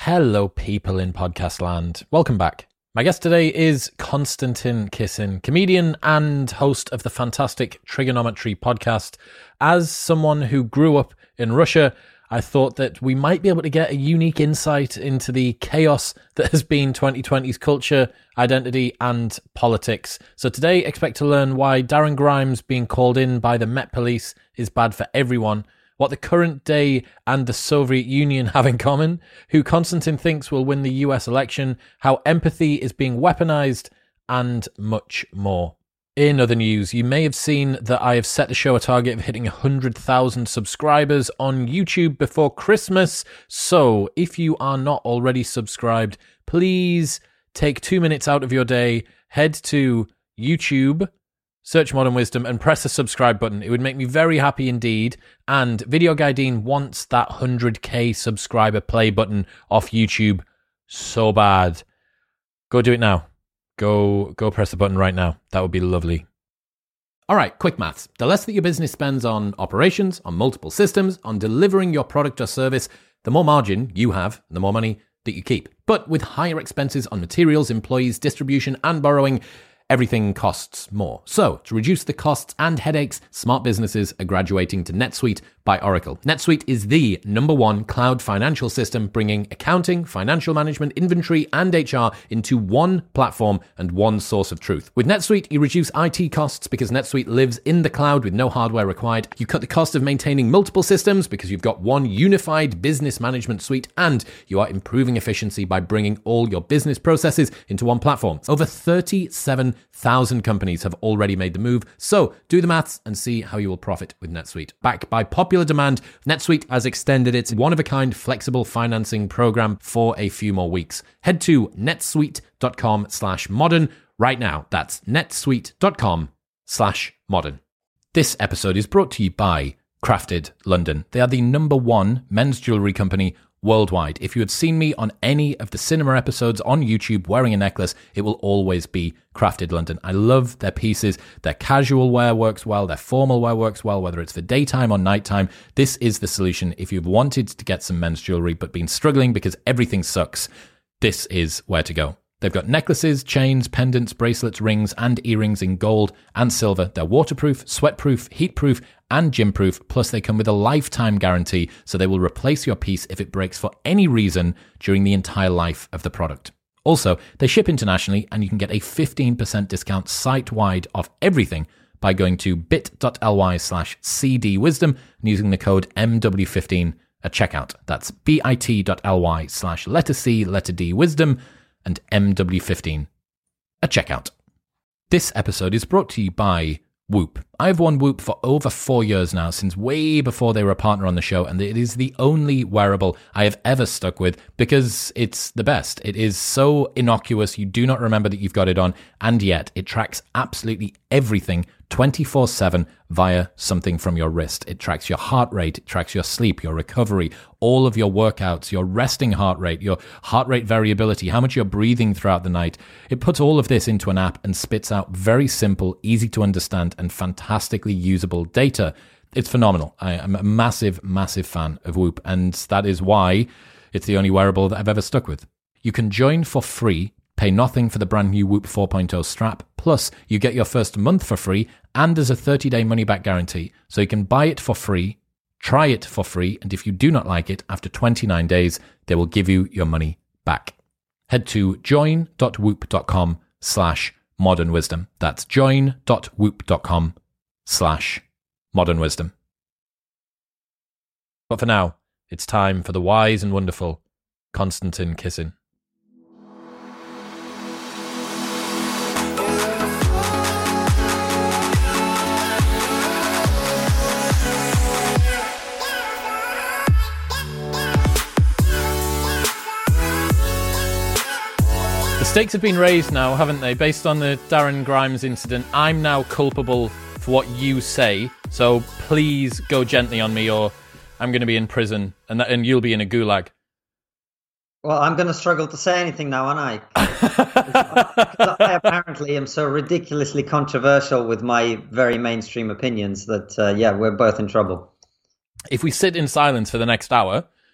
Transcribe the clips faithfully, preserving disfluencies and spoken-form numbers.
Hello, people in podcast land. Welcome back. My guest today is Konstantin Kisin, comedian and host of the fantastic Trigonometry podcast. As someone who grew up in Russia, I thought that we might be able to get a unique insight into the chaos that has been twenty twenty's culture, identity, and politics. So today, expect to learn why Darren Grimes being called in by the Met Police is bad for everyone, what the current day and the Soviet Union have in common, who Konstantin thinks will win the U S election, how empathy is being weaponized, and much more. In other news, you may have seen that I have set the show a target of hitting one hundred thousand subscribers on YouTube before Christmas. So if you are not already subscribed, please take two minutes out of your day, head to YouTube, search Modern Wisdom, and press the subscribe button. It would make me very happy indeed. And Video Guidine wants that one hundred k subscriber play button off YouTube so bad. Go do it now. Go go press the button right now. That would be lovely. All right, quick maths. The less that your business spends on operations, on multiple systems, on delivering your product or service, the more margin you have, the more money that you keep. But with higher expenses on materials, employees, distribution, and borrowing, everything costs more. So, to reduce the costs and headaches, smart businesses are graduating to NetSuite by Oracle. NetSuite is the number one cloud financial system, bringing accounting, financial management, inventory, and H R into one platform and one source of truth. With NetSuite, you reduce I T costs because NetSuite lives in the cloud with no hardware required. You cut the cost of maintaining multiple systems because you've got one unified business management suite, and you are improving efficiency by bringing all your business processes into one platform. Over thirty-seven thousand companies have already made the move, so do the maths and see how you will profit with NetSuite. Backed by popular demand, NetSuite has extended its one-of-a-kind flexible financing program for a few more weeks. Head to netsuite.com slash modern right now. That's netsuite.com slash modern. This episode is brought to you by Crafted London. They are the number one men's jewellery company worldwide. If you have seen me on any of the cinema episodes on YouTube wearing a necklace, it will always be Crafted London. I love their pieces. Their casual wear works well. Their formal wear works well, whether it's for daytime or nighttime. This is the solution. If you've wanted to get some men's jewelry but been struggling because everything sucks, this is where to go. They've got necklaces, chains, pendants, bracelets, rings, and earrings in gold and silver. They're waterproof, sweatproof, heatproof, and gym-proof. Plus, they come with a lifetime guarantee, so they will replace your piece if it breaks for any reason during the entire life of the product. Also, they ship internationally, and you can get a fifteen percent discount site-wide off everything by going to bit.ly slash cdwisdom and using the code M W fifteen at checkout. That's bit.ly slash letter C, letter D, wisdom, and M W fifteen at checkout. This episode is brought to you by Whoop. I've worn Whoop for over four years now, since way before they were a partner on the show, and it is the only wearable I have ever stuck with because it's the best. It is so innocuous, you do not remember that you've got it on, and yet it tracks absolutely everything twenty-four seven via something from your wrist. It tracks your heart rate, it tracks your sleep, your recovery, all of your workouts, your resting heart rate, your heart rate variability, how much you're breathing throughout the night. It puts all of this into an app and spits out very simple, easy to understand, and fantastically usable data. It's phenomenal. I am a massive, massive fan of Whoop, and that is why it's the only wearable that I've ever stuck with. You can join for free, pay nothing for the brand new Whoop four point oh strap, plus you get your first month for free, and there's a thirty-day money-back guarantee. So you can buy it for free, try it for free, and if you do not like it, after twenty-nine days, they will give you your money back. Head to join.whoop.com slash modern wisdom. That's join.whoop.com slash modern wisdom. But for now, it's time for the wise and wonderful Konstantin Kisin. The stakes have been raised now, haven't they? Based on the Darren Grimes incident, I'm now culpable for what you say. So please go gently on me, or I'm going to be in prison, and that, and you'll be in a gulag. Well, I'm going to struggle to say anything now, aren't I? Because I apparently am so ridiculously controversial with my very mainstream opinions that, uh, yeah, we're both in trouble. If we sit in silence for the next hour,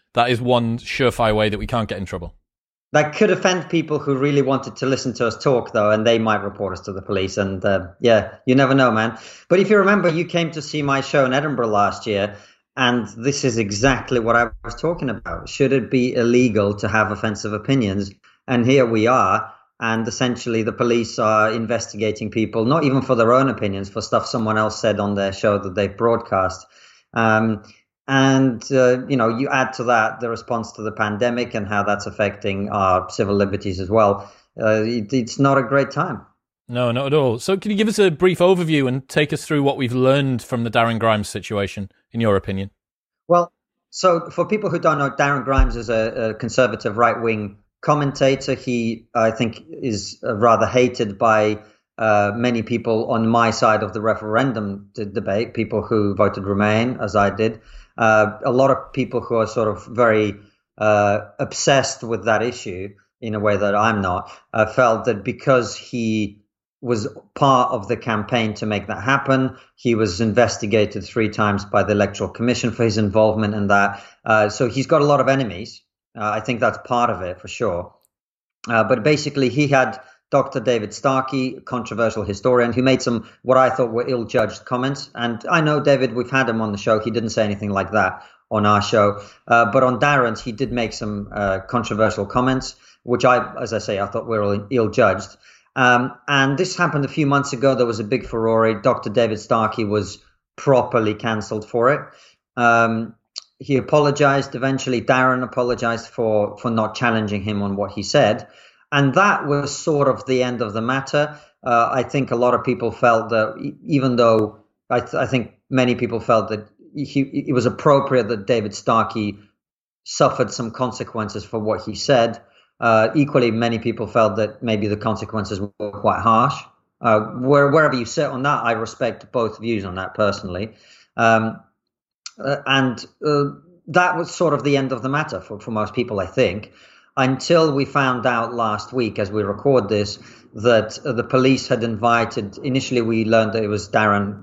that is one surefire way that we can't get in trouble. That could offend people who really wanted to listen to us talk, though, and they might report us to the police. And uh, yeah, you never know, man. But if you remember, you came to see my show in Edinburgh last year, and this is exactly what I was talking about. Should it be illegal to have offensive opinions? And here we are. And essentially, the police are investigating people, not even for their own opinions, for stuff someone else said on their show that they've broadcast. Um, And, uh, you know, you add to that the response to the pandemic and how that's affecting our civil liberties as well. Uh, it, it's not a great time. No, not at all. So can you give us a brief overview and take us through what we've learned from the Darren Grimes situation, in your opinion? Well, so for people who don't know, Darren Grimes is a, a conservative right-wing commentator. He, I think, is rather hated by uh, many people on my side of the referendum d- debate, people who voted Remain, as I did. Uh, a lot of people who are sort of very uh, obsessed with that issue in a way that I'm not, uh, felt that because he was part of the campaign to make that happen, he was investigated three times by the Electoral Commission for his involvement in that. Uh, so he's got a lot of enemies. Uh, I think that's part of it for sure. Uh, but basically, he had Doctor David Starkey, a controversial historian, who made some what I thought were ill-judged comments. And I know, David, we've had him on the show. He didn't say anything like that on our show. Uh, but on Darren's, he did make some uh, controversial comments, which I, as I say, I thought were ill-judged. Um, and this happened a few months ago. There was a big furore. Doctor David Starkey was properly cancelled for it. Um, he apologized. Eventually, Darren apologized for, for not challenging him on what he said. And that was sort of the end of the matter. Uh, I think a lot of people felt that even though I, th- I think many people felt that he, it was appropriate that David Starkey suffered some consequences for what he said, uh, equally many people felt that maybe the consequences were quite harsh. Uh, where, wherever you sit on that, I respect both views on that personally. Um, uh, and uh, that was sort of the end of the matter for, for most people, I think. Until we found out last week, as we record this, that uh, the police had invited, initially we learned that it was Darren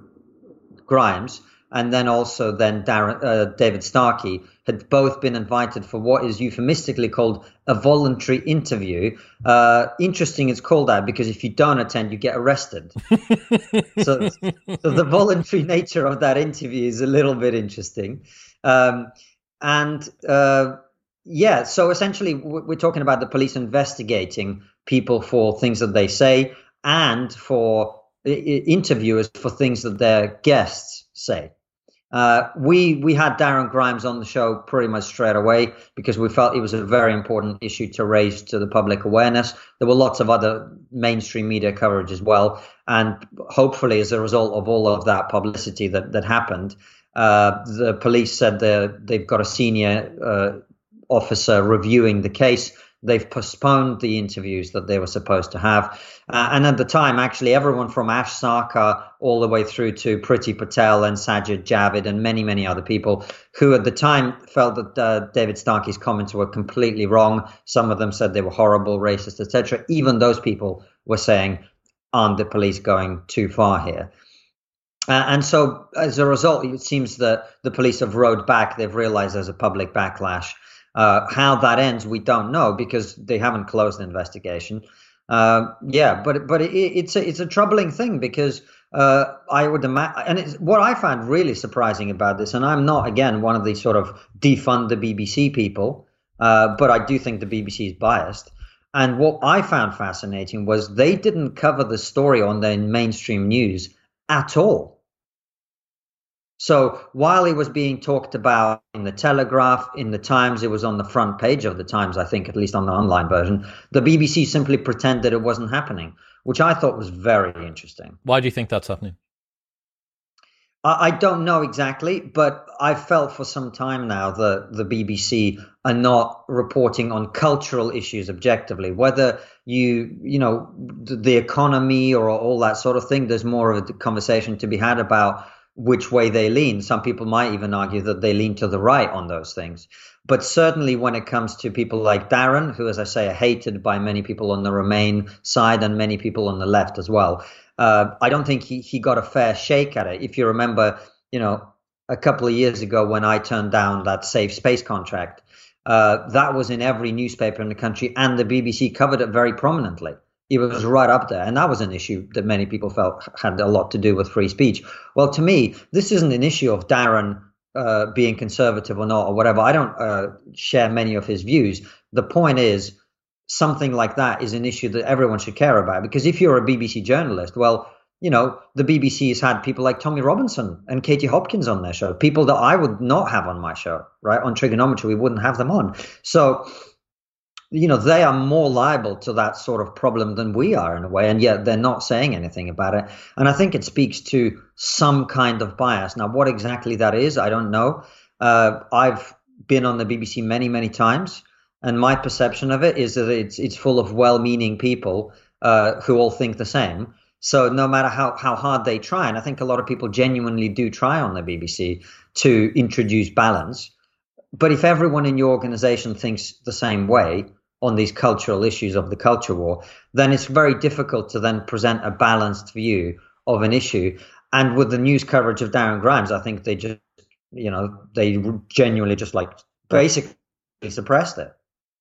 Grimes, and then also then Darren, uh, David Starkey had both been invited for what is euphemistically called a voluntary interview. Uh, interesting it's called that because if you don't attend, you get arrested. so, so the voluntary nature of that interview is a little bit interesting. Um, and... Uh, Yeah, so essentially we're talking about the police investigating people for things that they say and for interviewers for things that their guests say. Uh, we we had Darren Grimes on the show pretty much straight away because we felt it was a very important issue to raise to the public awareness. There were lots of other mainstream media coverage as well. And hopefully as a result of all of that publicity that, that happened, uh, the police said they've got a senior uh officer reviewing the case. They've postponed the interviews that they were supposed to have. Uh, and at the time, actually, everyone from Ash Sarkar all the way through to Priti Patel and Sajid Javid and many, many other people who at the time felt that uh, David Starkey's comments were completely wrong. Some of them said they were horrible, racist, et cetera. Even those people were saying, aren't the police going too far here? Uh, and so as a result, it seems that the police have rowed back. They've realized there's a public backlash. Uh, how that ends, we don't know because they haven't closed the investigation. Uh, yeah, but but it, it's a it's a troubling thing because uh, I would imagine, and it's, what I found really surprising about this, and I'm not again one of these sort of defund the B B C people, uh, but I do think the B B C is biased. And what I found fascinating was they didn't cover the story on their mainstream news at all. So while it was being talked about in the Telegraph, in the Times, it was on the front page of the Times, I think, at least on the online version, the B B C simply pretended it wasn't happening, which I thought was very interesting. Why do you think that's happening? I, I don't know exactly, but I felt for some time now that the B B C are not reporting on cultural issues objectively, whether you, you know, the, the economy or all that sort of thing. There's more of a conversation to be had about which way they lean. Some people might even argue that they lean to the right on those things. But certainly when it comes to people like Darren, who, as I say, are hated by many people on the Remain side and many people on the left as well, uh, I don't think he, he got a fair shake at it. If you remember, you know, a couple of years ago when I turned down that safe space contract, Uh, that was in every newspaper in the country, and the B B C covered it very prominently. It was right up there, and that was an issue that many people felt had a lot to do with free speech. Well, to me, this isn't an issue of Darren uh, being conservative or not or whatever. I don't uh, share many of his views. The point is, something like that is an issue that everyone should care about, because if you're a B B C journalist, well, you know, the B B C has had people like Tommy Robinson and Katie Hopkins on their show, people that I would not have on my show, right? On Trigonometry, we wouldn't have them on. So, you know, they are more liable to that sort of problem than we are in a way, and yet they're not saying anything about it. And I think it speaks to some kind of bias. Now, what exactly that is, I don't know. Uh, I've been on the B B C many, many times, and my perception of it is that it's it's full of well-meaning people uh, who all think the same. So no matter how, how hard they try, and I think a lot of people genuinely do try on the B B C to introduce balance, but if everyone in your organization thinks the same way on these cultural issues of the culture war, then it's very difficult to then present a balanced view of an issue. And with the news coverage of Darren Grimes, I think they just, you know, they genuinely just like basically suppressed it.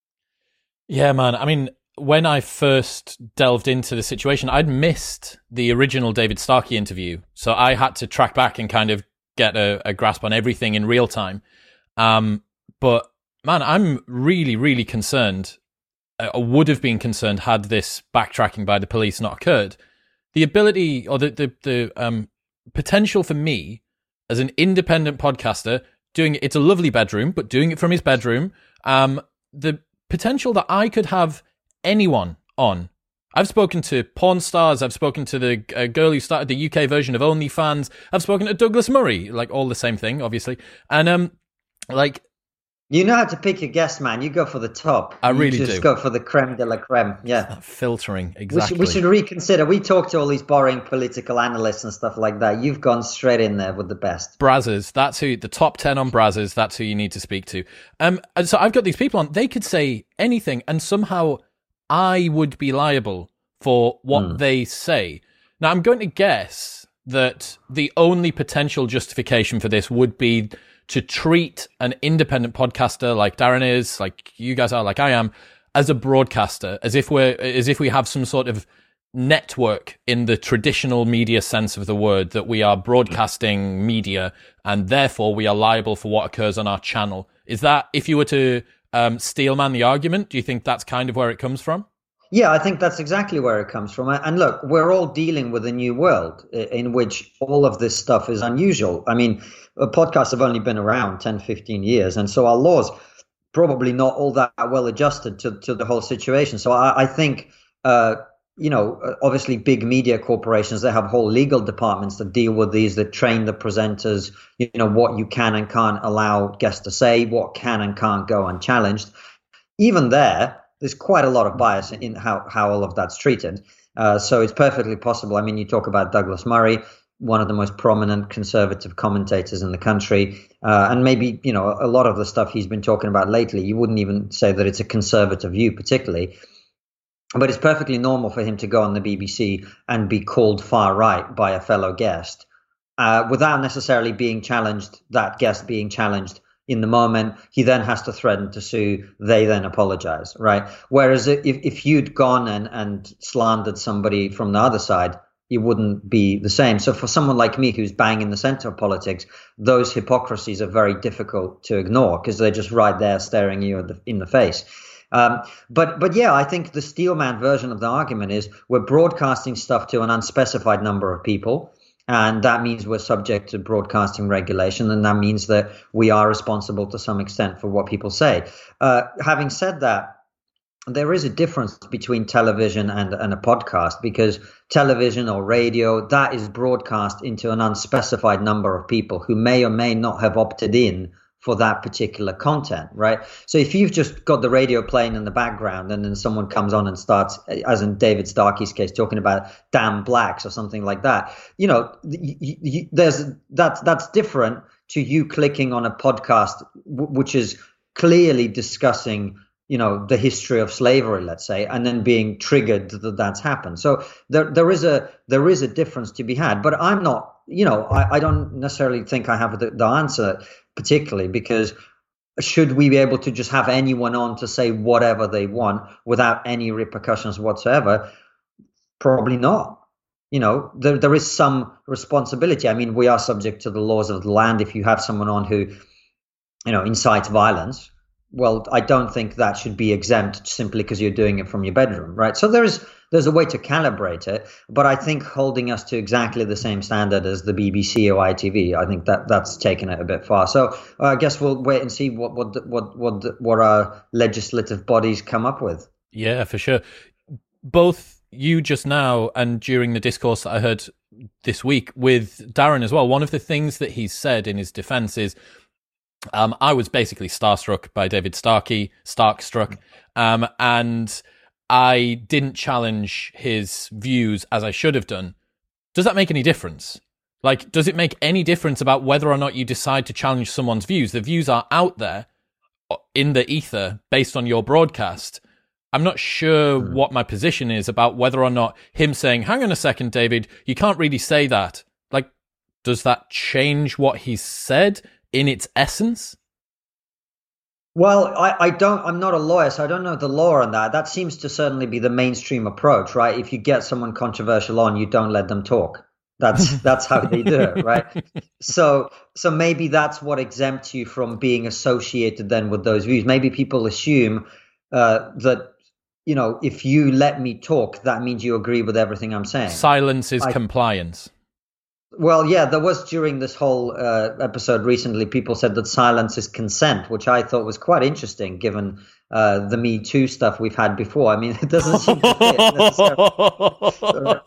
Yeah, man. I mean, when I first delved into the situation, I'd missed the original David Starkey interview. So I had to track back and kind of get a, a grasp on everything in real time. Um, but man, I'm really, really concerned. I would have been concerned had this backtracking by the police not occurred. The ability or the, the, the um, potential for me as an independent podcaster doing it, it's a lovely bedroom, but doing it from his bedroom, um, the potential that I could have anyone on. I've spoken to porn stars. I've spoken to the uh, girl who started the U K version of OnlyFans. I've spoken to Douglas Murray, like all the same thing, obviously. And um, like, you know how to pick your guest, man. You go for the top. I really you do. Just go for the creme de la creme. Yeah, that filtering exactly. We should, we should reconsider. We talk to all these boring political analysts and stuff like that. You've gone straight in there with the best. Brazzers. That's who the top ten on Brazzers. That's who you need to speak to. Um, and so I've got these people on. They could say anything, and somehow I would be liable for what mm. they say. Now, I'm going to guess that the only potential justification for this would be to treat an independent podcaster like Darren is, like you guys are, like I am, as a broadcaster, as if we're, as if we have some sort of network in the traditional media sense of the word, that we are broadcasting media and therefore we are liable for what occurs on our channel. Is that, if you were to um, steelman the argument, do you think that's kind of where it comes from? Yeah, I think that's exactly where it comes from. And look, we're all dealing with a new world in which all of this stuff is unusual. I mean, podcasts have only been around ten, fifteen years. And so our laws probably not all that well adjusted to, to the whole situation. So I, I think, uh, you know, obviously big media corporations, they have whole legal departments that deal with these, that train the presenters, you know, what you can and can't allow guests to say, what can and can't go unchallenged. Even there, there's quite a lot of bias in how, how all of that's treated. Uh, so it's perfectly possible. I mean, you talk about Douglas Murray, one of the most prominent conservative commentators in the country. Uh, and maybe, you know, a lot of the stuff he's been talking about lately, you wouldn't even say that it's a conservative view particularly. But it's perfectly normal for him to go on the B B C and be called far right by a fellow guest uh, without necessarily being challenged, that guest being challenged in the moment. He then has to threaten to sue. They then apologize, right? Whereas if, if you'd gone and, and slandered somebody from the other side, it wouldn't be the same. So for someone like me who's bang in the center of politics, those hypocrisies are very difficult to ignore because they're just right there staring you at the, in the face. Um, but but yeah, I think the steelman version of the argument is we're broadcasting stuff to an unspecified number of people. And that means we're subject to broadcasting regulation, and that means that we are responsible to some extent for what people say. Uh, having said that, there is a difference between television and, and a podcast, because television or radio, that is broadcast into an unspecified number of people who may or may not have opted in for that particular content, right? So if you've just got the radio playing in the background and then someone comes on and starts, as in David Starkey's case, talking about damn blacks or something like that, you know, you, you, there's that's that's different to you clicking on a podcast w- which is clearly discussing, you know, the history of slavery, let's say, and then being triggered that that's happened. So there there is a there is a difference to be had. But I'm not, you know, I, I don't necessarily think I have the, the answer particularly, because should we be able to just have anyone on to say whatever they want without any repercussions whatsoever? Probably not. You know, there there is some responsibility. I mean, we are subject to the laws of the land. If you have someone on who, you know, incites violence, well, I don't think that should be exempt simply because you're doing it from your bedroom, right? So there is there's a way to calibrate it, but I think holding us to exactly the same standard as the B B C or I T V, I think that that's taken it a bit far. So uh, I guess we'll wait and see what what what what what our legislative bodies come up with. Yeah, for sure. Both you just now and during the discourse that I heard this week with Darren as well, one of the things that he's said in his defense is, um, I was basically starstruck by David Starkey, Starkstruck, um, and I didn't challenge his views as I should have done. Does that make any difference? Like, does it make any difference about whether or not you decide to challenge someone's views? The views are out there in the ether based on your broadcast. I'm not sure mm. what my position is about whether or not him saying, hang on a second, David, you can't really say that. Like, does that change what he said in its essence? Well, I, I don't, I'm not a lawyer, so I don't know the law on that. That seems to certainly be the mainstream approach, right? If you get someone controversial on, you don't let them talk. That's that's how they do it, right? So so maybe that's what exempts you from being associated then with those views. Maybe people assume uh, that, you know, if you let me talk, that means you agree with everything I'm saying. Silence is I, compliance. Well, yeah, there was during this whole uh, episode recently, people said that silence is consent, which I thought was quite interesting given uh, the Me Too stuff we've had before. I mean, it doesn't seem to fit necessarily.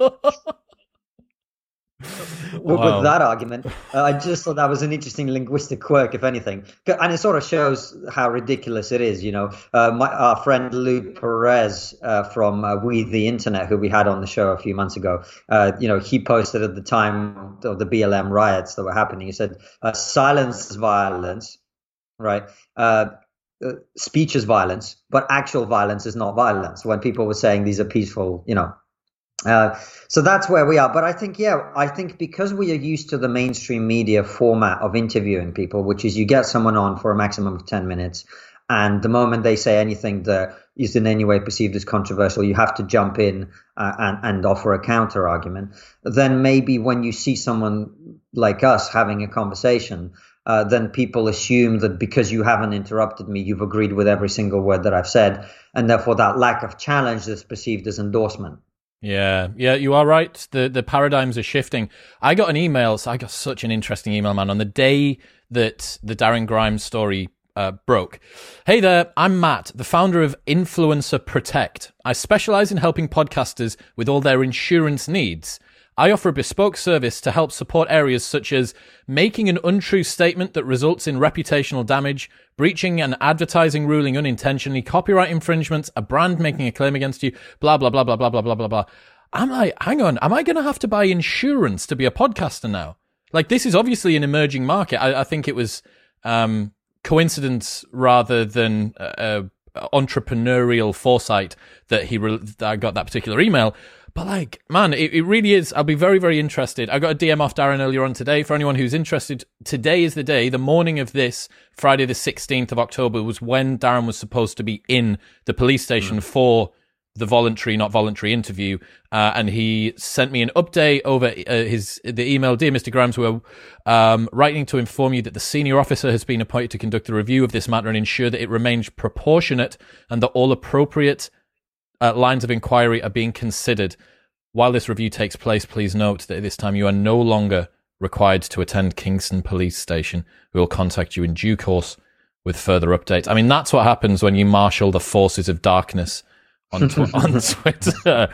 With, wow. with that argument, uh, I just thought that was an interesting linguistic quirk, if anything, and it sort of shows how ridiculous it is. You know, uh, my, our friend Lou Perez uh, from uh, We the Internet, who we had on the show a few months ago, uh, you know, he posted at the time of the B L M riots that were happening. He said, uh, "Silence is violence, right? Uh, uh, speech is violence, but actual violence is not violence." When people were saying these are peaceful, you know. Uh, so that's where we are. But I think, yeah, I think because we are used to the mainstream media format of interviewing people, which is you get someone on for a maximum of ten minutes, and the moment they say anything that is in any way perceived as controversial, you have to jump in uh, and, and offer a counter argument. Then maybe when you see someone like us having a conversation, uh, then people assume that because you haven't interrupted me, you've agreed with every single word that I've said. And therefore that lack of challenge is perceived as endorsement. Yeah, yeah, you are right. The the paradigms are shifting. I got an email, so I got such an interesting email, man, on the day that the Darren Grimes story uh, broke. Hey there, I'm Matt, the founder of Influencer Protect. I specialize in helping podcasters with all their insurance needs. I offer a bespoke service to help support areas such as making an untrue statement that results in reputational damage, breaching an advertising ruling unintentionally, copyright infringements, a brand making a claim against you, blah, blah, blah, blah, blah, blah, blah, blah, blah. I'm like, hang on, am I going to have to buy insurance to be a podcaster now? Like, this is obviously an emerging market. I, I think it was um, coincidence rather than uh, uh, entrepreneurial foresight that he re- that I got that particular email. But like, man, it, it really is. I'll be very, very interested. I got a D M off Darren earlier on today. For anyone who's interested, today is the day, the morning of this, Friday the sixteenth of October, was when Darren was supposed to be in the police station mm. for the voluntary, not voluntary interview. Uh, and he sent me an update over uh, his the email. Dear Mister Grimes, we're um, writing to inform you that the senior officer has been appointed to conduct a review of this matter and ensure that it remains proportionate and that all appropriate Uh, lines of inquiry are being considered. While this review takes place, please note that at this time you are no longer required to attend Kingston Police Station. We will contact you in due course with further updates. I mean, that's what happens when you marshal the forces of darkness on, tw- on Twitter,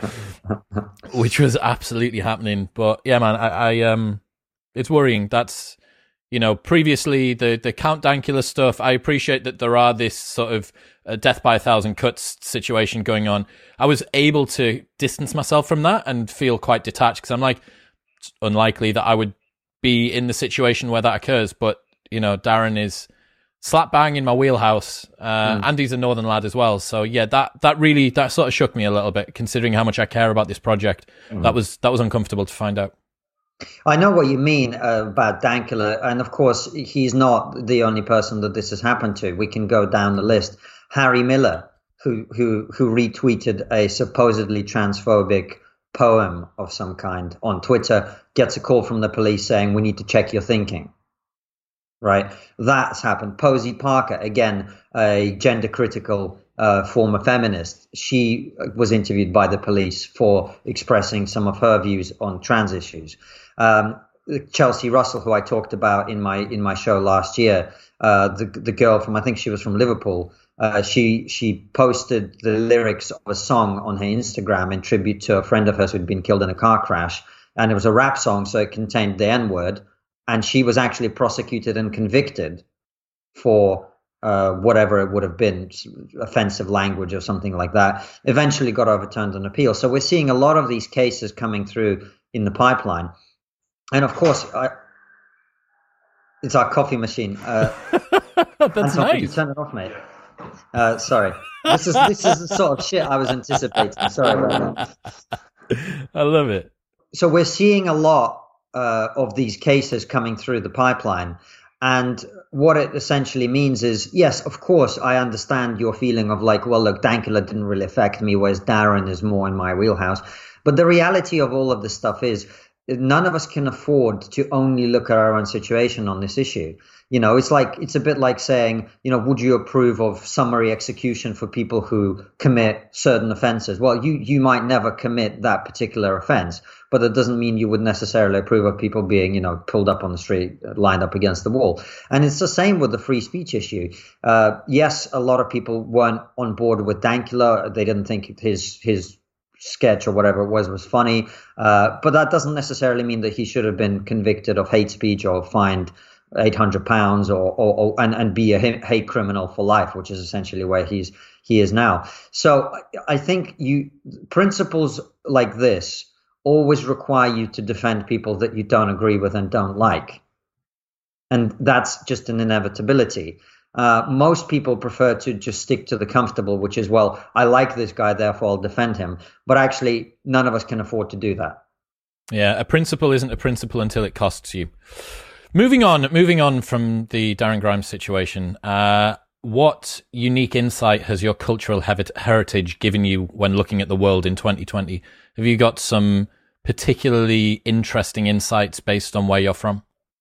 which was absolutely happening. But yeah, man, I, I um, it's worrying. That's, you know, previously the the Count Dankula stuff. I appreciate that there are this sort of a death by a thousand cuts situation going on. I was able to distance myself from that and feel quite detached because I'm like, it's unlikely that I would be in the situation where that occurs. But, you know, Darren is slap bang in my wheelhouse. Uh, mm. Andy's a northern lad as well. So yeah, that, that really, that sort of shook me a little bit considering how much I care about this project. Mm. That was, that was uncomfortable to find out. I know what you mean uh, about Dankula, and of course, he's not the only person that this has happened to. We can go down the list. Harry Miller, who who who retweeted a supposedly transphobic poem of some kind on Twitter, gets a call from the police saying, "We need to check your thinking." Right, that's happened. Posey Parker, again, a gender critical uh, former feminist. She was interviewed by the police for expressing some of her views on trans issues. Um, Chelsea Russell, who I talked about in my in my show last year, uh, the the girl from, I think she was from Liverpool. Uh, she she posted the lyrics of a song on her Instagram in tribute to a friend of hers who'd been killed in a car crash, and it was a rap song, so it contained the N-word. And she was actually prosecuted and convicted for uh, whatever it would have been, offensive language or something like that. Eventually got overturned on appeal. So we're seeing a lot of these cases coming through in the pipeline. And of course, I, it's our coffee machine. Uh, That's Anton, nice. you turn it off, mate. Uh, sorry. This is this is the sort of shit I was anticipating. Sorry about that. I love it. So we're seeing a lot Uh, of these cases coming through the pipeline. And what it essentially means is, yes, of course, I understand your feeling of like, well, look, Dankula didn't really affect me, whereas Darren is more in my wheelhouse. But the reality of all of this stuff is none of us can afford to only look at our own situation on this issue. You know, it's like, it's a bit like saying, you know, would you approve of summary execution for people who commit certain offenses? Well, you, you might never commit that particular offense, but it doesn't mean you would necessarily approve of people being, you know, pulled up on the street, lined up against the wall. And it's the same with the free speech issue. Uh, yes, a lot of people weren't on board with Dankula. They didn't think his, his, sketch or whatever it was was funny, uh, but that doesn't necessarily mean that he should have been convicted of hate speech or fined eight hundred pounds or, or, or and, and be a hate criminal for life, which is essentially where he's he is now. So I think you principles like this always require you to defend people that you don't agree with and don't like, and that's just an inevitability. Uh, most people prefer to just stick to the comfortable, which is, well, I like this guy, therefore I'll defend him. But actually, none of us can afford to do that. Yeah, a principle isn't a principle until it costs you. Moving on, moving on from the Darren Grimes situation, uh, what unique insight has your cultural heritage given you when looking at the world in twenty twenty? Have you got some particularly interesting insights based on where you're from?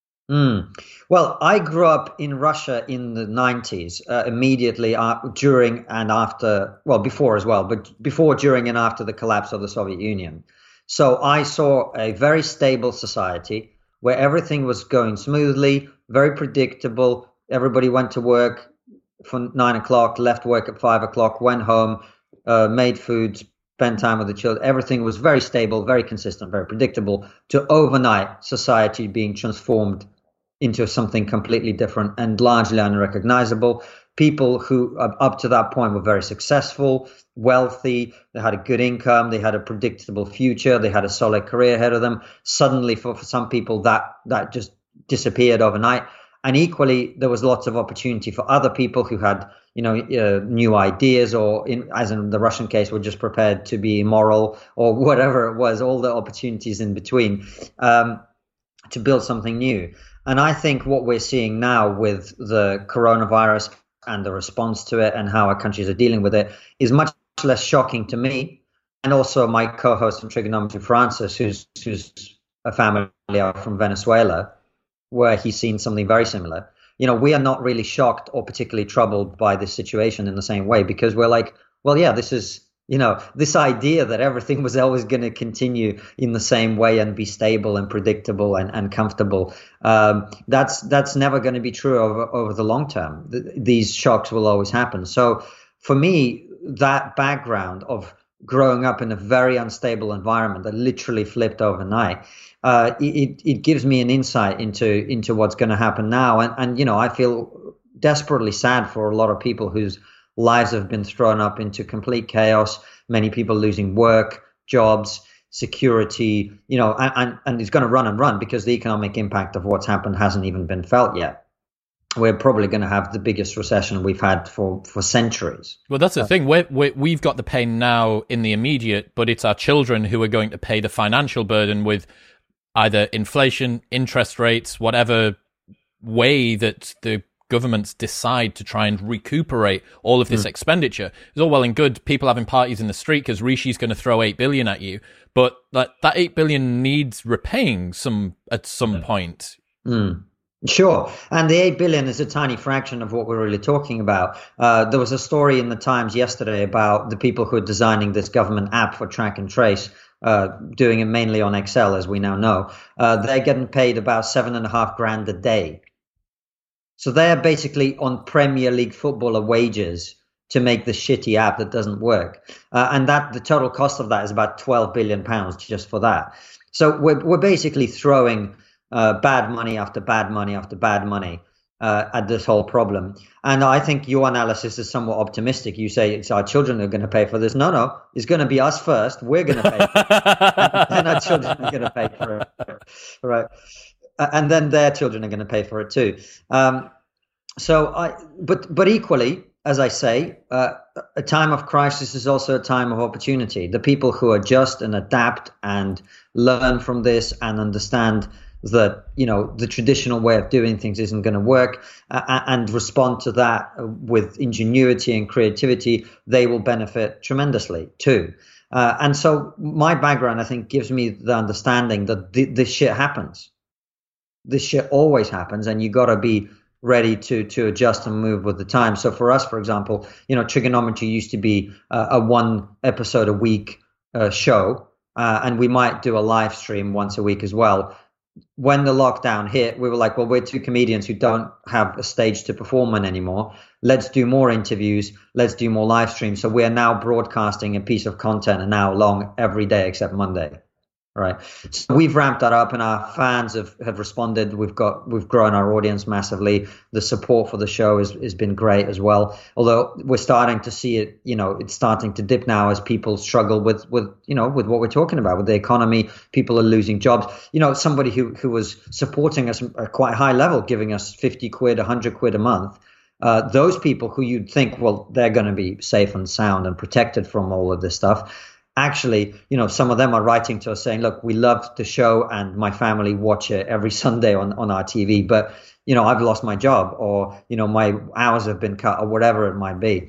Mm. Well, I grew up in Russia in the nineties, uh, immediately uh, during and after, well, before as well, but before, during and after the collapse of the Soviet Union. So I saw a very stable society where everything was going smoothly, very predictable. Everybody went to work for nine o'clock, left work at five o'clock, went home, uh, made food, spent time with the children. Everything was very stable, very consistent, very predictable, to overnight society being transformed into something completely different and largely unrecognizable. People who up to that point were very successful, wealthy, they had a good income, they had a predictable future, they had a solid career ahead of them. Suddenly, for, for some people, that that just disappeared overnight. And equally, there was lots of opportunity for other people who had, you know, uh, new ideas, or in, as in the Russian case, were just prepared to be immoral or whatever it was, all the opportunities in between, um, to build something new. And I think what we're seeing now with the coronavirus and the response to it and how our countries are dealing with it is much less shocking to me. And also my co-host in Trigonometry, Francis, who's, who's a family from Venezuela, where he's seen something very similar. You know, we are not really shocked or particularly troubled by this situation in the same way, because we're like, well, yeah, this is, you know, this idea that everything was always going to continue in the same way and be stable and predictable and, and comfortable. Um, that's that's never going to be true over, over the long term. Th- these shocks will always happen. So for me, that background of growing up in a very unstable environment that literally flipped overnight, uh, it, it gives me an insight into into what's going to happen now. And, and, you know, I feel desperately sad for a lot of people whose lives have been thrown up into complete chaos, many people losing work, jobs, security, you know, and, and, and it's going to run and run because the economic impact of what's happened hasn't even been felt yet. We're probably going to have the biggest recession we've had for, for centuries. Well, that's the thing. We're, we're, we've got the pain now in the immediate, but it's our children who are going to pay the financial burden with either inflation, interest rates, whatever way that the governments decide to try and recuperate all of this mm. expenditure. It's all well and good people having parties in the street because Rishi's going to throw eight billion at you, but that that eight billion needs repaying some at some point. Mm. Sure. And the eight billion is a tiny fraction of what we're really talking about. Uh, there was a story in the Times yesterday about the people who are designing this government app for track and trace, uh, doing it mainly on Excel, as we now know. Uh, they're getting paid about seven and a half grand a day. So they're basically on Premier League footballer wages to make the shitty app that doesn't work. Uh, and that the total cost of that is about twelve billion pounds just for that. So we're, we're basically throwing uh, bad money after bad money after bad money uh, at this whole problem. And I think your analysis is somewhat optimistic. You say it's our children who are going to pay for this. No, no, it's going to be us first. We're going to pay for it. And then our children are going to pay for it. Right. And then their children are going to pay for it too. Um, so, I, but but equally, as I say, uh, a time of crisis is also a time of opportunity. The people who adjust and adapt and learn from this and understand that, you know, the traditional way of doing things isn't going to work uh, and respond to that with ingenuity and creativity, they will benefit tremendously too. Uh, and so my background, I think, gives me the understanding that th- this shit happens. This shit always happens, and you got to be ready to to adjust and move with the time. So for us, for example, you know, Trigonometry used to be uh, a one episode a week uh, show, uh, and we might do a live stream once a week as well. When the lockdown hit, we were like, well, we're two comedians who don't have a stage to perform on anymore. Let's do more interviews. Let's do more live streams. So we are now broadcasting a piece of content an hour long every day except Monday. Right. So we've ramped that up and our fans have, have responded. We've got we've grown our audience massively. The support for the show has, has been great as well. Although we're starting to see it, you know, it's starting to dip now as people struggle with, with you know, with what we're talking about, with the economy. People are losing jobs. You know, somebody who, who was supporting us at quite high level, giving us fifty quid, one hundred quid a month. Uh, those people who you'd think, well, they're going to be safe and sound and protected from all of this stuff. Actually, you know, some of them are writing to us saying, look, we love the show and my family watch it every Sunday on, on our T V, but, you know, I've lost my job or, you know, my hours have been cut or whatever it might be.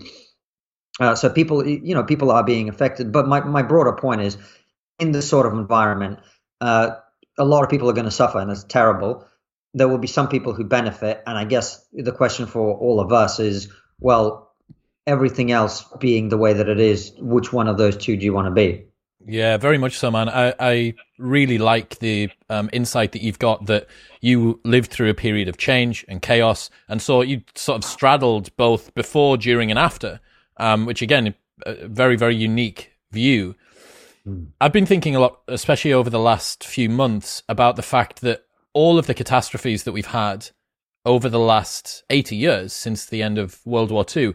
Uh, so people, you know, people are being affected. But my, my broader point is in this sort of environment, uh, a lot of people are going to suffer and it's terrible. There will be some people who benefit. And I guess the question for all of us is, well, everything else being the way that it is, which one of those two do you want to be? Yeah, very much so, man. I, I really like the um, insight that you've got that you lived through a period of change and chaos, and so you sort of straddled both before, during, and after, um, which again, a very, very unique view. Mm. I've been thinking a lot, especially over the last few months, about the fact that all of the catastrophes that we've had over the last eighty years since the end of World War Two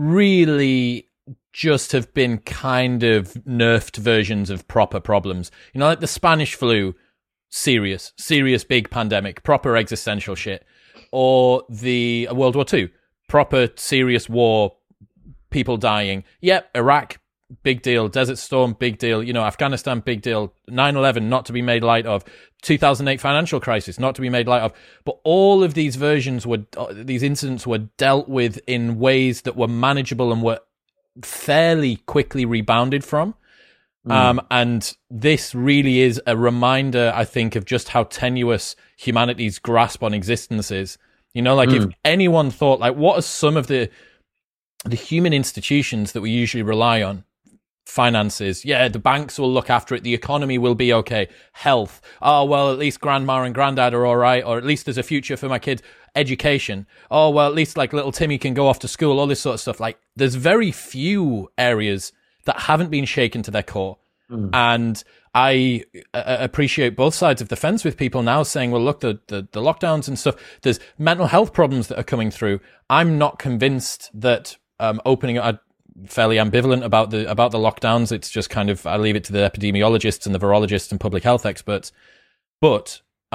really just have been kind of nerfed versions of proper problems. You know, like the Spanish flu, serious, serious big pandemic, proper existential shit. Or the uh, World War Two, proper serious war, people dying. Yep, Iraq, big deal. Desert Storm, big deal. You know, Afghanistan, big deal. nine eleven, not to be made light of. two thousand eight financial crisis, not to be made light of. But all of these versions were, these incidents were dealt with in ways that were manageable and were fairly quickly rebounded from. Mm. Um, and this really is a reminder, I think, of just how tenuous humanity's grasp on existence is. You know, like mm. if anyone thought, like, what are some of the the human institutions that we usually rely on? Finances, yeah, the banks will look after it, the economy will be okay. Health, oh well, at least grandma and granddad are all right, or at least there's a future for my kids. Education, oh well, at least like little Timmy can go off to school, all this sort of stuff. Like, there's very few areas that haven't been shaken to their core. Mm. And I uh, appreciate both sides of the fence with people now saying, well, look, the, the the lockdowns and stuff, there's mental health problems that are coming through. I'm not convinced that um opening I, fairly ambivalent about the about the lockdowns. It's just kind of, I leave it to the epidemiologists and the virologists and public health experts. But um,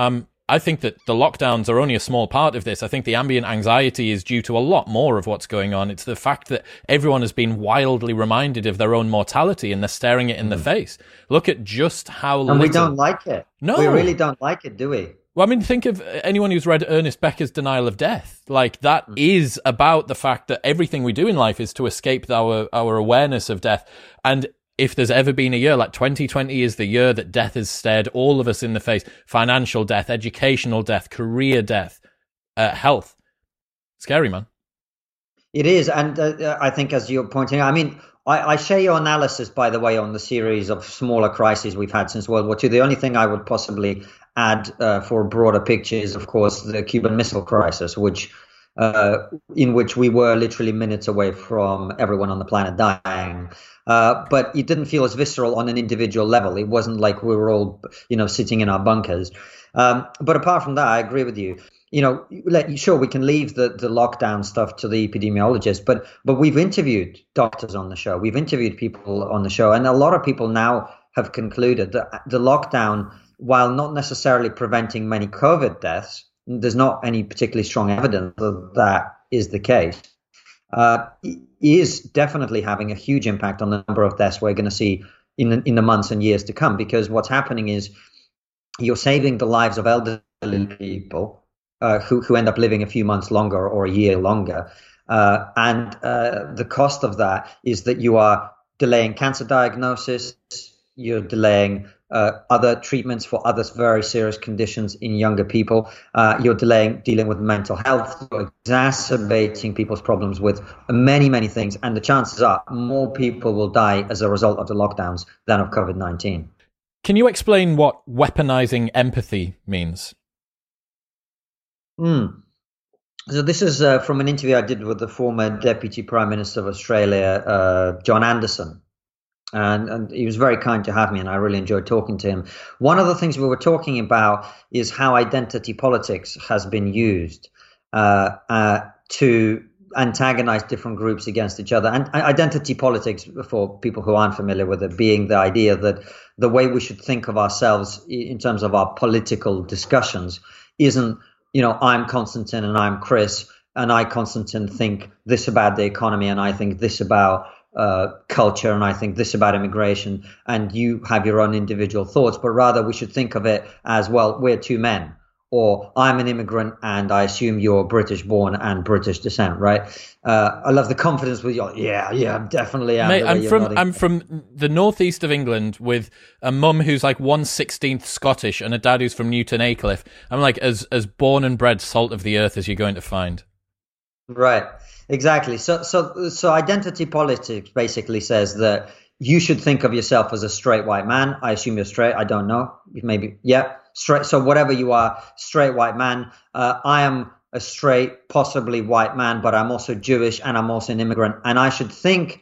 I think that the lockdowns are only a small part of this. I think the ambient anxiety is due to a lot more of what's going on. It's the fact that everyone has been wildly reminded of their own mortality and they're staring it in mm. the face. Look at just how and little... we don't like it. No. We really don't like it, do we? Well, I mean, think of anyone who's read Ernest Becker's Denial of Death. Like, that mm. is about the fact that everything we do in life is to escape our, our awareness of death. And if there's ever been a year, like twenty twenty is the year that death has stared all of us in the face. Financial death, educational death, career death, uh, health. Scary, man. It is. And uh, I think, as you're pointing out, I mean, I, I share your analysis, by the way, on the series of smaller crises we've had since World War Two. The only thing I would possibly add uh, for a broader picture is, of course, the Cuban Missile Crisis, which uh, in which we were literally minutes away from everyone on the planet dying. Uh, but it didn't feel as visceral on an individual level. It wasn't like we were all, you know, sitting in our bunkers. Um, but apart from that, I agree with you. You know, let, sure, we can leave the, the lockdown stuff to the epidemiologists, but but we've interviewed doctors on the show. We've interviewed people on the show. And a lot of people now have concluded that the lockdown, while not necessarily preventing many COVID deaths, there's not any particularly strong evidence that that is the case. Uh, is definitely having a huge impact on the number of deaths we're going to see in the, in the months and years to come, because what's happening is you're saving the lives of elderly people uh, who, who end up living a few months longer or a year longer. Uh, and uh, the cost of that is that you are delaying cancer diagnosis, you're delaying uh, other treatments for other very serious conditions in younger people. Uh, you're delaying dealing with mental health. You're exacerbating people's problems with many, many things. And the chances are more people will die as a result of the lockdowns than of COVID nineteen. Can you explain what weaponizing empathy means? Mm. So this is uh, from an interview I did with the former Deputy Prime Minister of Australia, uh, John Anderson. And, and he was very kind to have me, and I really enjoyed talking to him. One of the things we were talking about is how identity politics has been used uh, uh, to antagonize different groups against each other. And identity politics, for people who aren't familiar with it, being the idea that the way we should think of ourselves in terms of our political discussions isn't, you know, I'm Konstantin and I'm Chris, and I, Konstantin, think this about the economy, and I think this about Uh, culture, and I think this about immigration, and you have your own individual thoughts, but rather we should think of it as, well, we're two men, or I'm an immigrant and I assume you're British born and British descent, right? Uh, I love the confidence with you. Yeah, yeah, I'm definitely am. Mate, I'm from nodding. I'm from the northeast of England with a mum who's like one sixteenth Scottish and a dad who's from Newton Aycliffe. I'm like as as born and bred salt of the earth as you're going to find. Right. Exactly. So, so, so identity politics basically says that you should think of yourself as a straight white man. I assume you're straight. I don't know. Maybe, yeah, straight. So whatever you are, straight white man. Uh, I am a straight, possibly white man, but I'm also Jewish and I'm also an immigrant. And I should think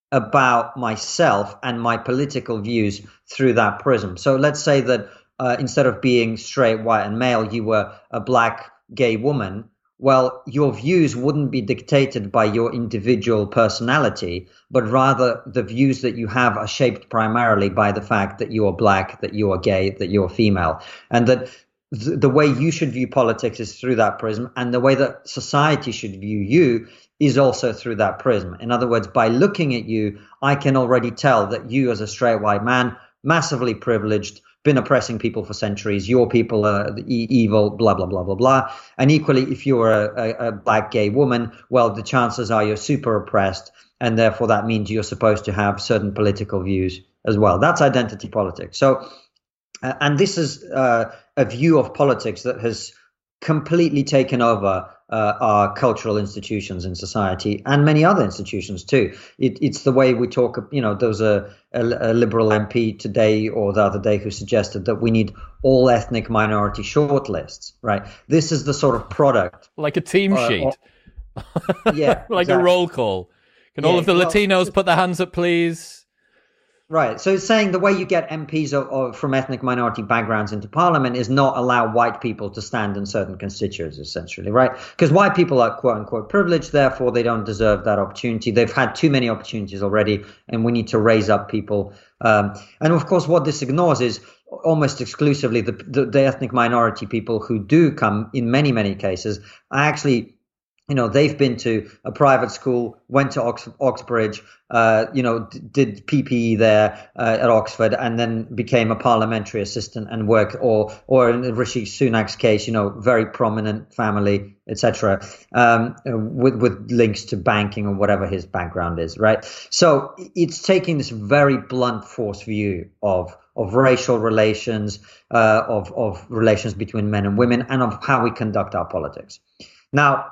about myself and my political views through that prism. So let's say that uh, instead of being straight, white, and male, you were a black, gay woman. Well, your views wouldn't be dictated by your individual personality, but rather the views that you have are shaped primarily by the fact that you are black, that you are gay, that you are female, and that th- the way you should view politics is through that prism, and the way that society should view you is also through that prism. In other words, by looking at you, I can already tell that you, as a straight white man, massively privileged, been oppressing people for centuries, your people are e- evil, blah, blah, blah, blah, blah. And equally, if you're a, a, a black gay woman, well, the chances are you're super oppressed, and therefore that means you're supposed to have certain political views as well. That's identity politics. So, uh, and this is uh, a view of politics that has completely taken over uh, our cultural institutions in society and many other institutions too. It, it's the way we talk. You know, there was a, a, a Liberal M P today or the other day who suggested that we need all ethnic minority shortlists. Right. This is the sort of product, like a team uh, sheet. Or, yeah, like exactly. A roll call. Can yeah, all of the well, Latinos put their hands up, please? Right. So it's saying the way you get M Ps of, of, from ethnic minority backgrounds into parliament is not allow white people to stand in certain constituencies, essentially, right? Because white people are quote unquote privileged, therefore they don't deserve that opportunity. They've had too many opportunities already, and we need to raise up people. Um, and of course, what this ignores is almost exclusively the, the, the ethnic minority people who do come in many, many cases are actually, you know, they've been to a private school, went to Ox- Oxbridge, uh, you know, d- did P P E there uh, at Oxford, and then became a parliamentary assistant and worked, or or in Rishi Sunak's case, you know, very prominent family, et cetera, um, with with links to banking or whatever his background is, right? So it's taking this very blunt force view of of racial relations, uh, of of relations between men and women, and of how we conduct our politics. Now,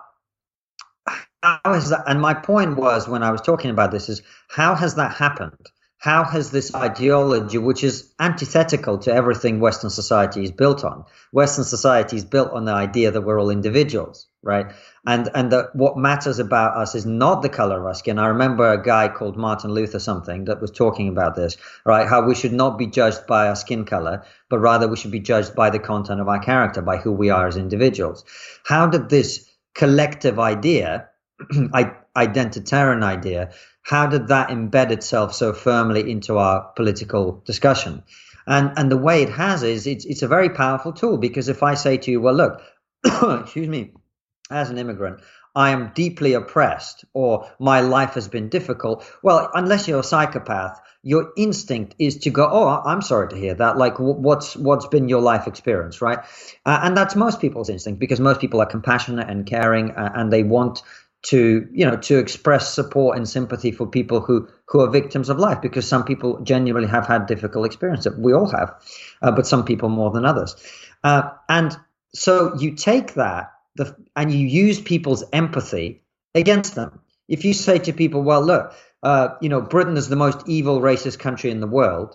how has that, and my point was when I was talking about this is, how has that happened? How has this ideology, which is antithetical to everything Western society is built on? Western society is built on the idea that we're all individuals, right? And and that what matters about us is not the color of our skin. I remember a guy called Martin Luther something that was talking about this, right? How we should not be judged by our skin color, but rather we should be judged by the content of our character, by who we are as individuals. How did this collective idea, identitarian idea, how did that embed itself so firmly into our political discussion? And and the way it has is it's it's a very powerful tool, because if I say to you, well, look, excuse me, as an immigrant, I am deeply oppressed, or my life has been difficult. Well, unless you're a psychopath, your instinct is to go, oh, I'm sorry to hear that. Like, what's what's been your life experience, right? Uh, and that's most people's instinct, because most people are compassionate and caring, uh, and they want to, you know, to express support and sympathy for people who, who are victims of life, because some people genuinely have had difficult experiences. We all have, uh, but some people more than others. Uh, and so you take that the, and you use people's empathy against them. If you say to people, well, look, uh, you know, Britain is the most evil, racist country in the world,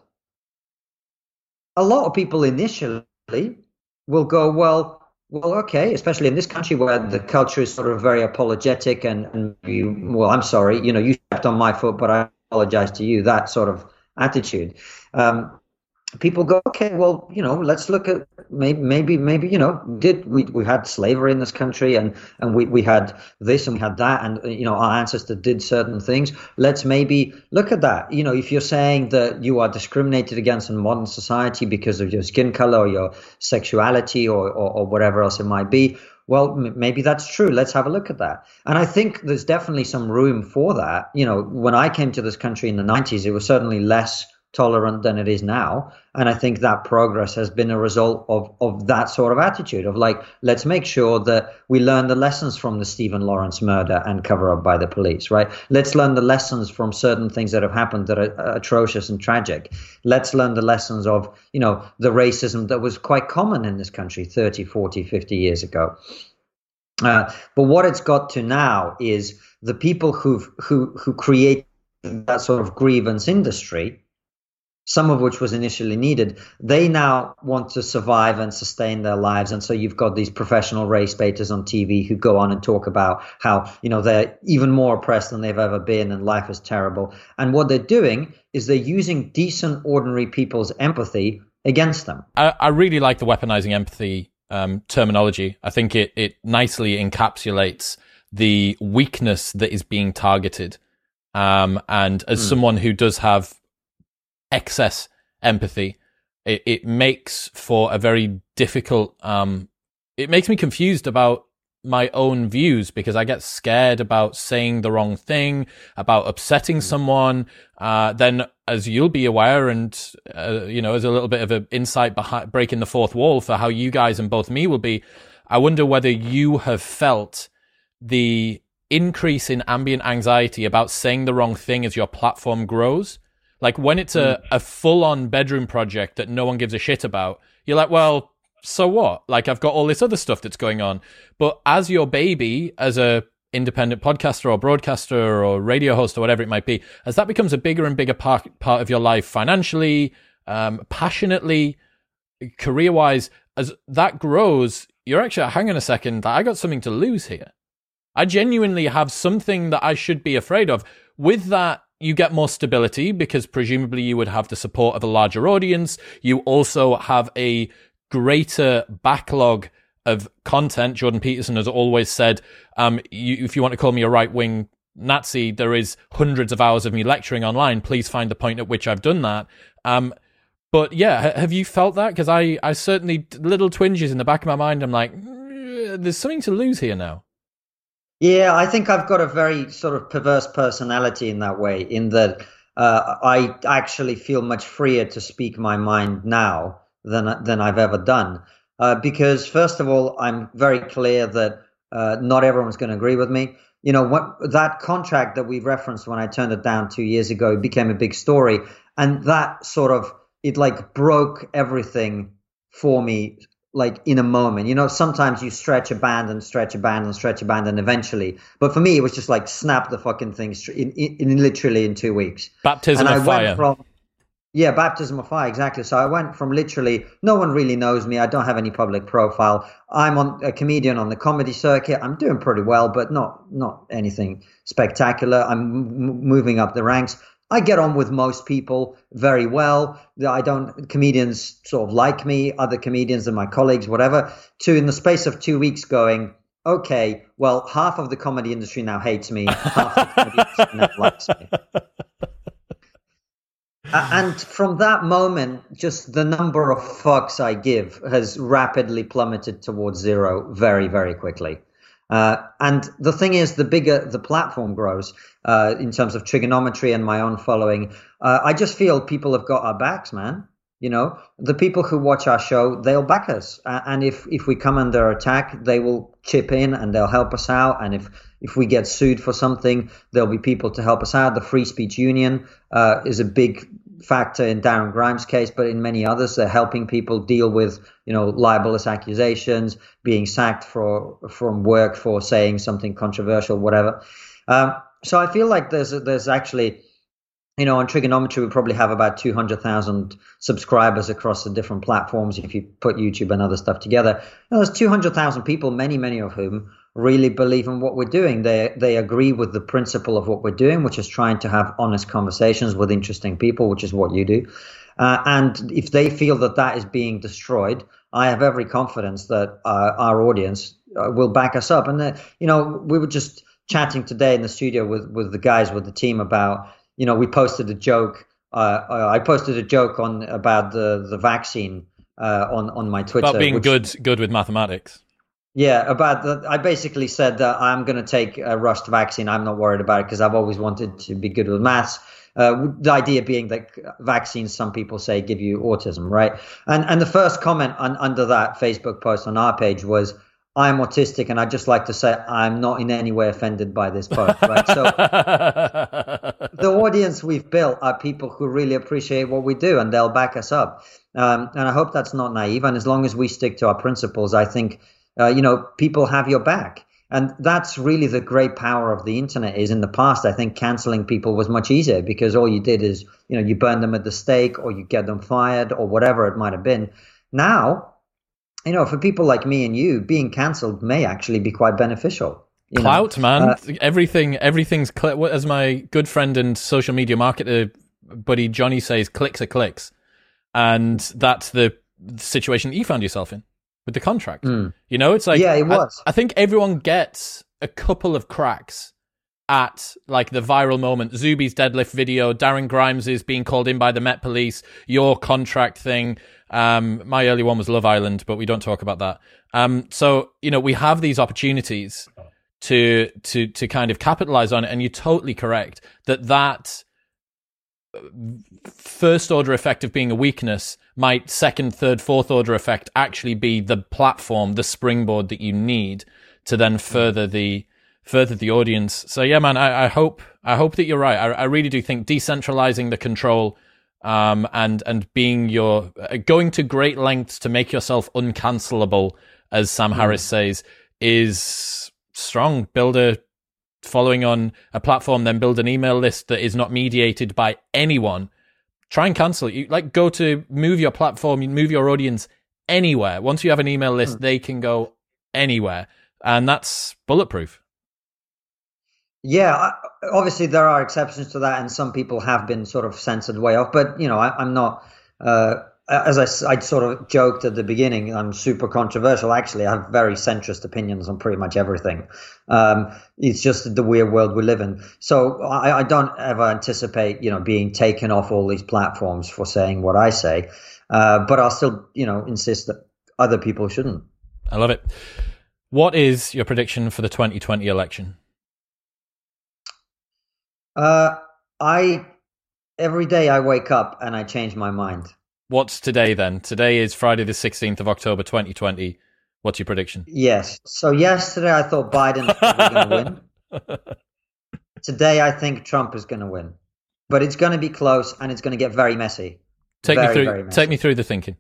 a lot of people initially will go, well, Well, okay, especially in this country where the culture is sort of very apologetic and, and you, well, I'm sorry, you know, you stepped on my foot, but I apologize to you, that sort of attitude. Um, people go, okay, well, you know, let's look at maybe, maybe, maybe, you know, did we, we had slavery in this country, and, and we, we had this and we had that, and, you know, our ancestors did certain things. Let's maybe look at that. You know, if you're saying that you are discriminated against in modern society because of your skin color or your sexuality, or, or, or whatever else it might be, well, m- maybe that's true. Let's have a look at that. And I think there's definitely some room for that. You know, when I came to this country in the nineties, it was certainly less tolerant than it is now. And I think that progress has been a result of, of that sort of attitude of like, let's make sure that we learn the lessons from the Stephen Lawrence murder and cover up by the police, right? Let's learn the lessons from certain things that have happened that are atrocious and tragic. Let's learn the lessons of, you know, the racism that was quite common in this country thirty, forty, fifty years ago. Uh, but what it's got to now is the people who've, who, who create that sort of grievance industry, some of which was initially needed, they now want to survive and sustain their lives. And so you've got these professional race baiters on T V who go on and talk about how, you know, they're even more oppressed than they've ever been and life is terrible. And what they're doing is they're using decent, ordinary people's empathy against them. I, I really like the weaponizing empathy um, terminology. I think it, it nicely encapsulates the weakness that is being targeted. Um, and as mm. someone who does have excess empathy, it, it makes for a very difficult, um, it makes me confused about my own views, because I get scared about saying the wrong thing, about upsetting someone. Uh, then, as you'll be aware, and, uh, you know, as a little bit of an insight behind breaking the fourth wall for how you guys and both me will be, I wonder whether you have felt the increase in ambient anxiety about saying the wrong thing as your platform grows. Like when it's a, a full-on bedroom project that no one gives a shit about, you're like, well, so what? Like I've got all this other stuff that's going on. But as your baby, as a independent podcaster or broadcaster or radio host or whatever it might be, as that becomes a bigger and bigger part, part of your life financially, um, passionately, career-wise, as that grows, you're actually, hang on a second, I got something to lose here. I genuinely have something that I should be afraid of. With that, you get more stability because presumably you would have the support of a larger audience. You also have a greater backlog of content. Jordan Peterson has always said, um, you, if you want to call me a right-wing Nazi, there is hundreds of hours of me lecturing online. Please find the point at which I've done that. Um, But yeah, have you felt that? Because I, I certainly, little twinges in the back of my mind, I'm like, mm, there's something to lose here now. Yeah, I think I've got a very sort of perverse personality in that way, in that uh, I actually feel much freer to speak my mind now than than I've ever done. Uh, because first of all, I'm very clear that uh, not everyone's going to agree with me. You know, what that contract that we referenced when I turned it down two years ago became a big story, and that sort of it like broke everything for me, like in a moment. You know, sometimes you stretch a band and stretch a band and stretch a band and eventually, but for me, it was just like snap the fucking thing in, in, in literally in two weeks. Baptism and I of fire. Went from, yeah, baptism of fire, exactly. So I went from literally, no one really knows me. I don't have any public profile. I'm on a comedian on the comedy circuit. I'm doing pretty well, but not not anything spectacular. I'm m- moving up the ranks. I get on with most people very well. I don't, comedians sort of like me, other comedians and my colleagues, whatever, to in the space of two weeks going, okay, well, half of the comedy industry now hates me, half the comedy industry now likes me. Uh, and from that moment, just the number of fucks I give has rapidly plummeted towards zero very, very quickly. Uh, and the thing is, the bigger the platform grows uh, in terms of trigonometry and my own following, uh, I just feel people have got our backs, man. You know, the people who watch our show, they'll back us. Uh, and if, if we come under attack, they will chip in and they'll help us out. And if, if we get sued for something, there'll be people to help us out. The Free Speech Union uh, is a big factor in Darren Grimes' case, but in many others, they're helping people deal with, you know, libelous accusations, being sacked for from work for saying something controversial, whatever. Um, so I feel like there's there's actually, you know, on Trigonometry, we probably have about two hundred thousand subscribers across the different platforms. If you put YouTube and other stuff together, you know, there's two hundred thousand people, many, many of whom really believe in what we're doing. They they agree with the principle of what we're doing, which is trying to have honest conversations with interesting people, which is what you do. Uh, and if they feel that that is being destroyed, I have every confidence that uh, our audience uh, will back us up. And, uh, you know, we were just chatting today in the studio with, with the guys, with the team about, you know, we posted a joke. Uh, I posted a joke on about the, the vaccine uh, on, on my Twitter. About being which, good good with mathematics. Yeah, about the, I basically said that I'm going to take a Rust vaccine. I'm not worried about it because I've always wanted to be good with maths. Uh, the idea being that vaccines, some people say, give you autism, right? And and the first comment on, under that Facebook post on our page was, I'm autistic, and I'd just like to say I'm not in any way offended by this post, right? So the audience we've built are people who really appreciate what we do, and they'll back us up. Um, and I hope that's not naive. And as long as we stick to our principles, I think, uh, you know, people have your back. And that's really the great power of the internet. Is in the past, I think canceling people was much easier because all you did is, you know, you burn them at the stake or you get them fired or whatever it might have been. Now, you know, for people like me and you, being cancelled may actually be quite beneficial. You Clout, know? man. Uh, Everything, everything's, cl- as my good friend and social media marketer buddy Johnny says, clicks are clicks. And that's the situation that you found yourself in with the contract. Mm. You know, it's like, yeah, it was. I, I think everyone gets a couple of cracks at like the viral moment. Zuby's deadlift video, Darren Grimes is being called in by the Met Police, your contract thing. Um, my early one was Love Island, but we don't talk about that. Um, so, you know, we have these opportunities to, to, to kind of capitalize on it. And you're totally correct that that first order effect of being a weakness might second, third, fourth order effect actually be the platform, the springboard that you need to then further the, further the audience. So yeah, man, I, I hope, I hope that you're right. I, I really do think decentralizing the control, um, and, and being your, uh, going to great lengths to make yourself uncancelable, as Sam mm. Harris says, is strong. Build a following on a platform, then build an email list that is not mediated by anyone. Try and cancel it. You, like, go to move your platform, move your audience anywhere. Once you have an email list, mm. they can go anywhere. And that's bulletproof. Yeah, obviously there are exceptions to that, and some people have been sort of censored way off. But you know, I, I'm not, uh, as I, I sort of joked at the beginning, I'm super controversial. Actually, I have very centrist opinions on pretty much everything. Um, it's just the weird world we live in. So I, I don't ever anticipate, you know, being taken off all these platforms for saying what I say. Uh, but I'll still, you know, insist that other people shouldn't. I love it. What is your prediction for the twenty twenty election? Uh, I every day I wake up and I change my mind. What's today then? Today is Friday the sixteenth of October, twenty twenty. What's your prediction? Yes. So yesterday I thought Biden was going to win. Today I think Trump is going to win. But it's going to be close and it's going to get very messy. Take very, me through very messy. Take me through the thinking.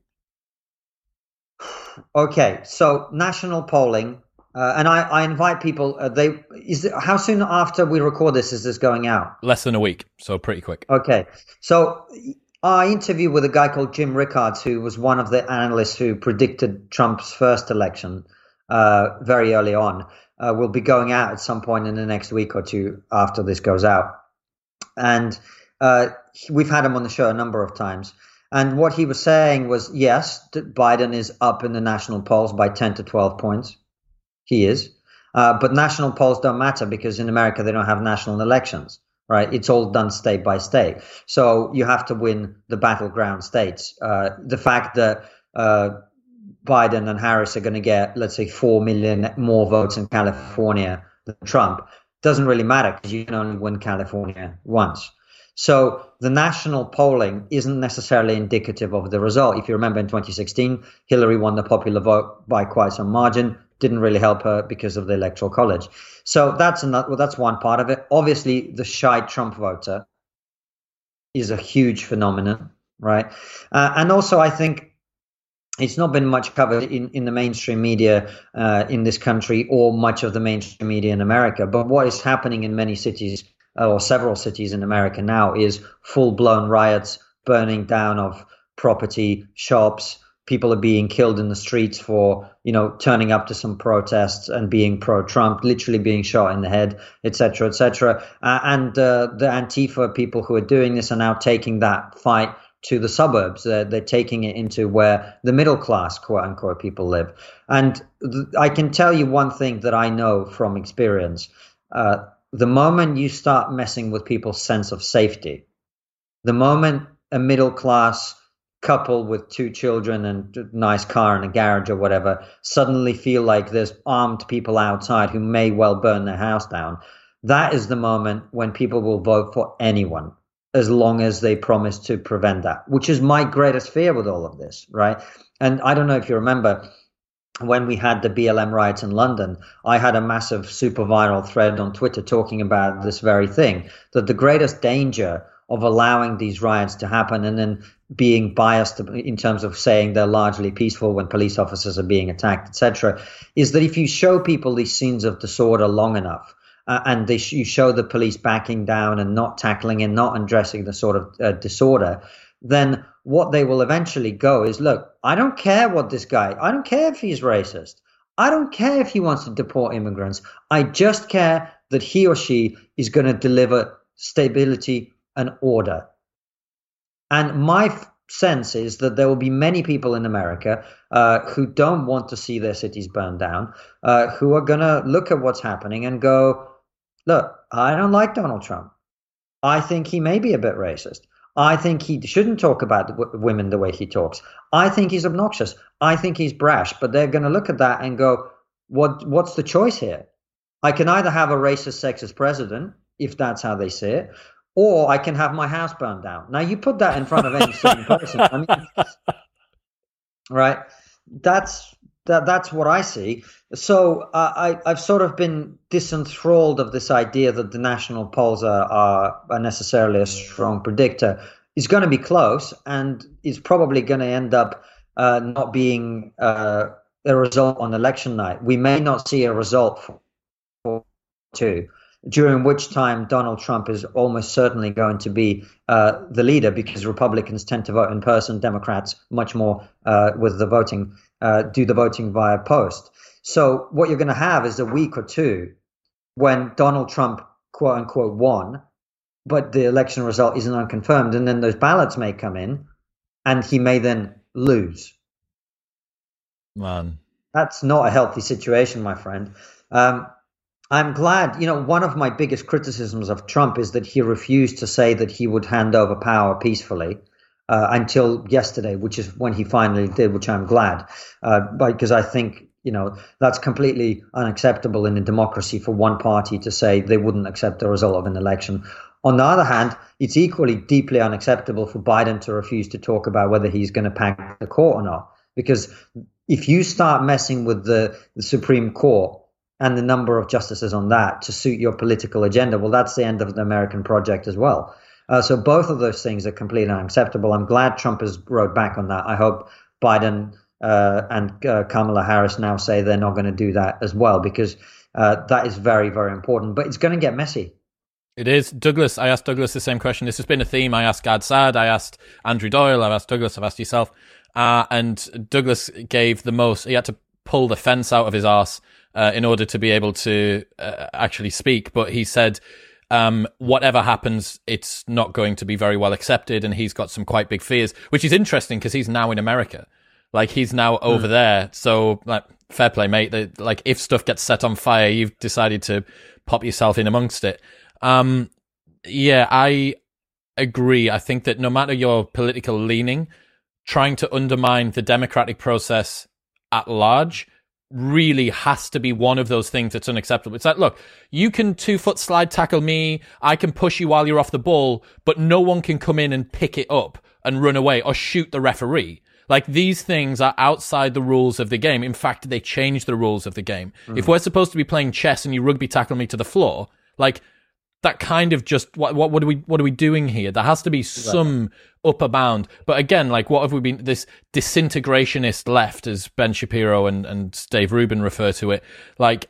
Okay, so national polling, uh, and I, I invite people. Uh, they is it, how soon after we record this is this going out? Less than a week, so pretty quick. Okay, so I interviewed with a guy called Jim Rickards, who was one of the analysts who predicted Trump's first election uh, very early on. Uh, will be going out at some point in the next week or two after this goes out, and uh, we've had him on the show a number of times. And what he was saying was, yes, Biden is up in the national polls by ten to twelve points. He is. Uh, but national polls don't matter because in America, they don't have national elections, right? It's all done state by state. So you have to win the battleground states. Uh, the fact that uh, Biden and Harris are going to get, let's say, four million more votes in California than Trump doesn't really matter because you can only win California once. So the national polling isn't necessarily indicative of the result. If you remember in twenty sixteen, Hillary won the popular vote by quite some margin. Didn't really help her because of the electoral college. So that's another, well, that's one part of it. Obviously, the shy Trump voter is a huge phenomenon, right? Uh, and also, I think it's not been much covered in, in the mainstream media uh, in this country or much of the mainstream media in America. But what is happening in many cities or several cities in America now is full-blown riots, burning down of property, shops. People are being killed in the streets for, you know, turning up to some protests and being pro-Trump, literally being shot in the head, et cetera, et cetera. Uh, and uh, the Antifa people who are doing this are now taking that fight to the suburbs. Uh, they're taking it into where the middle class, quote unquote, people live. And th- I can tell you one thing that I know from experience. Uh, The moment you start messing with people's sense of safety, the moment a middle class couple with two children and a nice car in a garage or whatever suddenly feel like there's armed people outside who may well burn their house down, that is the moment when people will vote for anyone as long as they promise to prevent that, which is my greatest fear with all of this, right? And I don't know if you remember, when we had the B L M riots in London, I had a massive super viral thread on Twitter talking about this very thing, that the greatest danger of allowing these riots to happen and then being biased in terms of saying they're largely peaceful when police officers are being attacked, et cetera, is that if you show people these scenes of disorder long enough, uh, and they sh- you show the police backing down and not tackling and not addressing the sort of uh, disorder, then what they will eventually go is, look, I don't care what this guy, I don't care if he's racist. I don't care if he wants to deport immigrants. I just care that he or she is going to deliver stability and order. And my f- sense is that there will be many people in America uh, who don't want to see their cities burned down, uh, who are going to look at what's happening and go, look, I don't like Donald Trump. I think he may be a bit racist. I think he shouldn't talk about w- women the way he talks. I think he's obnoxious. I think he's brash. But they're going to look at that and go, "What? What's the choice here? I can either have a racist, sexist president, if that's how they see it, or I can have my house burned down." Now, you put that in front of any certain person. I mean, right? That's that. That's what I see. So uh, I, I've sort of been disenthralled of this idea that the national polls are, are, are necessarily a strong predictor. It's going to be close, and it's probably going to end up uh, not being uh, a result on election night. We may not see a result for, for two, during which time Donald Trump is almost certainly going to be uh, the leader, because Republicans tend to vote in person, Democrats much more uh, with the voting, uh, do the voting via post. So what you're going to have is a week or two when Donald Trump, quote unquote, won, but the election result isn't unconfirmed. And then those ballots may come in and he may then lose. Man, that's not a healthy situation, my friend. Um, I'm glad, you know, one of my biggest criticisms of Trump is that he refused to say that he would hand over power peacefully uh, until yesterday, which is when he finally did, which I'm glad, uh, because I think, you know, that's completely unacceptable in a democracy for one party to say they wouldn't accept the result of an election. On the other hand, it's equally deeply unacceptable for Biden to refuse to talk about whether he's going to pack the court or not, because if you start messing with the, the Supreme Court and the number of justices on that to suit your political agenda, well, that's the end of the American project as well. Uh, so both of those things are completely unacceptable. I'm glad Trump has rode back on that. I hope Biden uh, and uh, Kamala Harris now say they're not going to do that as well, because uh, that is very, very important. But it's going to get messy. It is. Douglas, I asked Douglas the same question. This has been a theme. I asked Gad Saad, I asked Andrew Doyle, I've asked Douglas, I've asked yourself. Uh, and Douglas gave the most, he had to pull the fence out of his arse uh, in order to be able to uh, actually speak. But he said, um, whatever happens, it's not going to be very well accepted. And he's got some quite big fears, which is interesting because he's now in America. Like, he's now over mm. there. So, like, fair play, mate. The, like, if stuff gets set on fire, you've decided to pop yourself in amongst it. Um, yeah, I agree. I think that no matter your political leaning, trying to undermine the democratic process at large really has to be one of those things that's unacceptable. It's like, look, you can two-foot slide tackle me, I can push you while you're off the ball, but no one can come in and pick it up and run away or shoot the referee. Like, these things are outside the rules of the game. In fact, they change the rules of the game. Mm. If we're supposed to be playing chess and you rugby tackle me to the floor, like, that kind of just what what what are we what are we doing here? There has to be some right. upper bound. But again, like, what have we been, this disintegrationist left, as Ben Shapiro and, and Dave Rubin refer to it, like,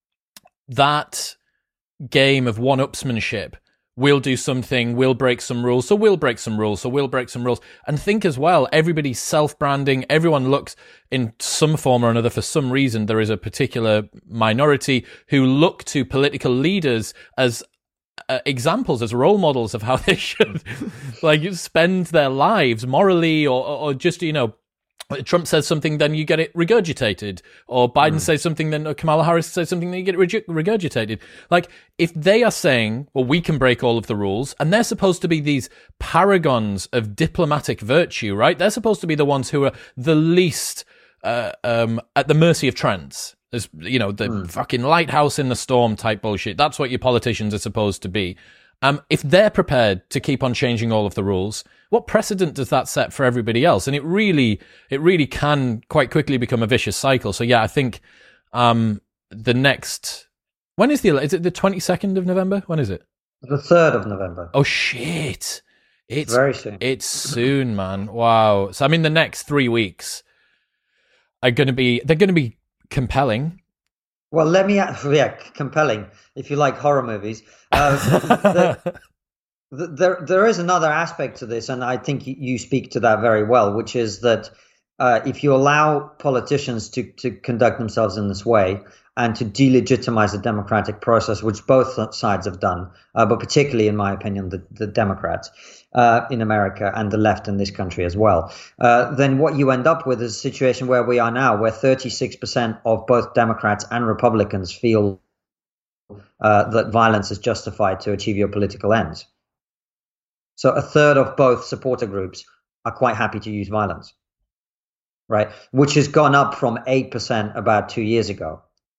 that game of one-upsmanship. We'll do something, we'll break some rules, so we'll break some rules, so we'll break some rules. And think as well, everybody's self-branding, everyone looks in some form or another, for some reason, there is a particular minority who look to political leaders as Uh, examples, as role models of how they should like spend their lives morally, or, or just, you know, Trump says something, then you get it regurgitated, or Biden mm. says something, then or Kamala Harris says something, then you get it reg- regurgitated. Like, if they are saying, well, we can break all of the rules, and they're supposed to be these paragons of diplomatic virtue, right? They're supposed to be the ones who are the least uh, um, at the mercy of trends. As, you know, the mm. fucking lighthouse in the storm type bullshit. That's what your politicians are supposed to be. Um, if they're prepared to keep on changing all of the rules, what precedent does that set for everybody else? And it really, it really can quite quickly become a vicious cycle. So yeah, I think um, the next, when is the, is it the twenty-second of November? When is it? The third of November. Oh shit. It's very soon. It's soon, man. Wow. So I mean, the next three weeks are going to be, they're going to be compelling. Well, let me, yeah, compelling, if you like horror movies. Uh, the, the, there, there is another aspect to this, and I think you speak to that very well, which is that uh, if you allow politicians to, to conduct themselves in this way and to delegitimize the democratic process, which both sides have done, uh, but particularly, in my opinion, the, the Democrats uh, in America and the left in this country as well, uh, then what you end up with is a situation where we are now, where thirty-six percent of both Democrats and Republicans feel uh, that violence is justified to achieve your political ends. So a third of both supporter groups are quite happy to use violence, right? Which has gone up from eight percent about two years ago.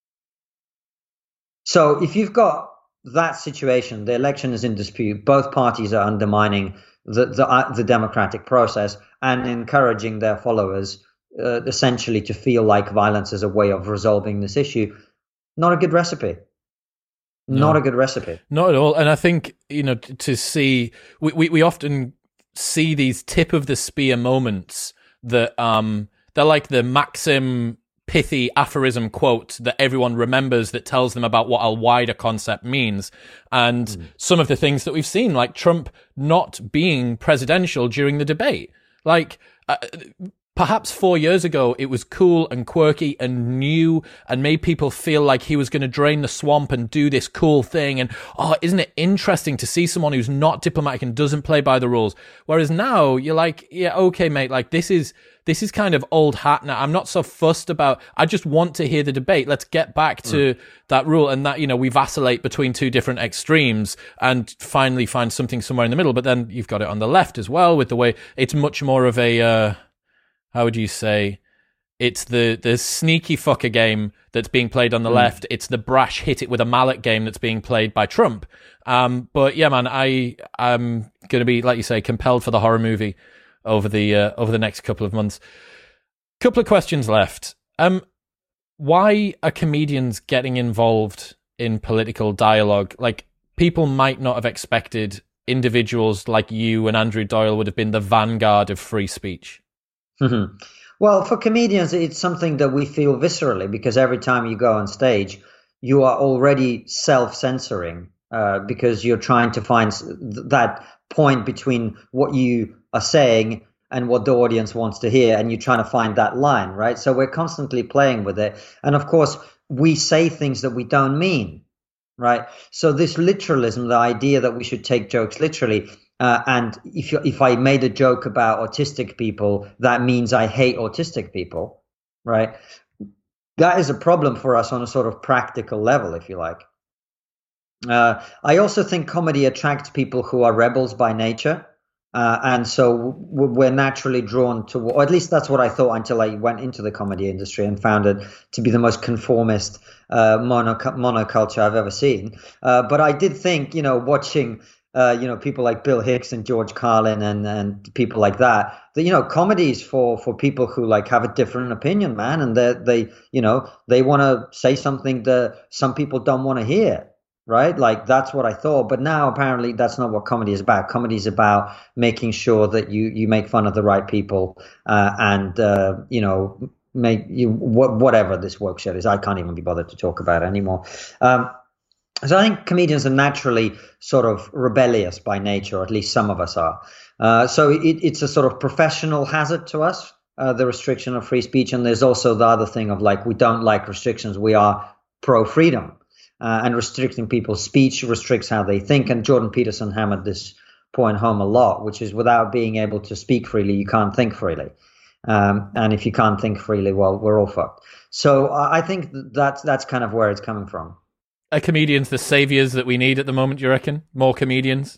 So if you've got that situation, the election is in dispute, both parties are undermining the the, uh, the democratic process and encouraging their followers uh, essentially to feel like violence is a way of resolving this issue. Not a good recipe. Not no, a good recipe. Not at all. And I think, you know, to see, we, we, we often see these tip of the spear moments that um they're like the Maxim pithy aphorism quote that everyone remembers that tells them about what a wider concept means. And mm. some of the things that we've seen, like Trump not being presidential during the debate. Like, uh, perhaps four years ago, it was cool and quirky and new and made people feel like he was going to drain the swamp and do this cool thing. And, oh, isn't it interesting to see someone who's not diplomatic and doesn't play by the rules? Whereas now you're like, yeah, okay, mate, like this is, this is kind of old hat now. I'm not so fussed about, I just want to hear the debate. Let's get back to mm. that rule and that, you know, we vacillate between two different extremes and finally find something somewhere in the middle. But then you've got it on the left as well with the way it's much more of a, uh, how would you say? It's the, the sneaky fucker game that's being played on the mm. left. It's the brash hit it with a mallet game that's being played by Trump. Um, but yeah, man, I am going to be, like you say, compelled for the horror movie over the uh, over the next couple of months. Couple of questions left. Um, why are comedians getting involved in political dialogue? Like, people might not have expected individuals like you and Andrew Doyle would have been the vanguard of free speech. Mm-hmm. Well, for comedians, it's something that we feel viscerally because every time you go on stage, you are already self-censoring uh, because you're trying to find th- that point between what you are saying and what the audience wants to hear, and you're trying to find that line, right? So we're constantly playing with it. And of course, we say things that we don't mean, right? So this literalism, the idea that we should take jokes literally, uh, and if you, if I made a joke about autistic people, that means I hate autistic people, right? That is a problem for us on a sort of practical level, if you like. Uh, I also think comedy attracts people who are rebels by nature. Uh, and so we're naturally drawn to, or at least that's what I thought until I went into the comedy industry and found it to be the most conformist uh, mono, monoculture I've ever seen. Uh, but I did think, you know, watching, uh, you know, people like Bill Hicks and George Carlin and, and people like that, that, you know, comedy is for, for people who like have a different opinion, man. And they, they you know, they want to say something that some people don't want to hear. Right? Like that's what I thought. But now apparently that's not what comedy is about. Comedy is about making sure that you, you make fun of the right people uh, and, uh, you know, make you wh- whatever this woke shit is. I can't even be bothered to talk about it anymore. Um, so I think comedians are naturally sort of rebellious by nature, or at least some of us are. Uh, so it, it's a sort of professional hazard to us, uh, the restriction of free speech. And there's also the other thing of like, we don't like restrictions. We are pro-freedom. Uh, and restricting people's speech restricts how they think. And Jordan Peterson hammered this point home a lot, which is without being able to speak freely, you can't think freely. Um, and if you can't think freely, well, we're all fucked. So uh, I think that's, that's kind of where it's coming from. Are comedians the saviors that we need at the moment, you reckon? More comedians?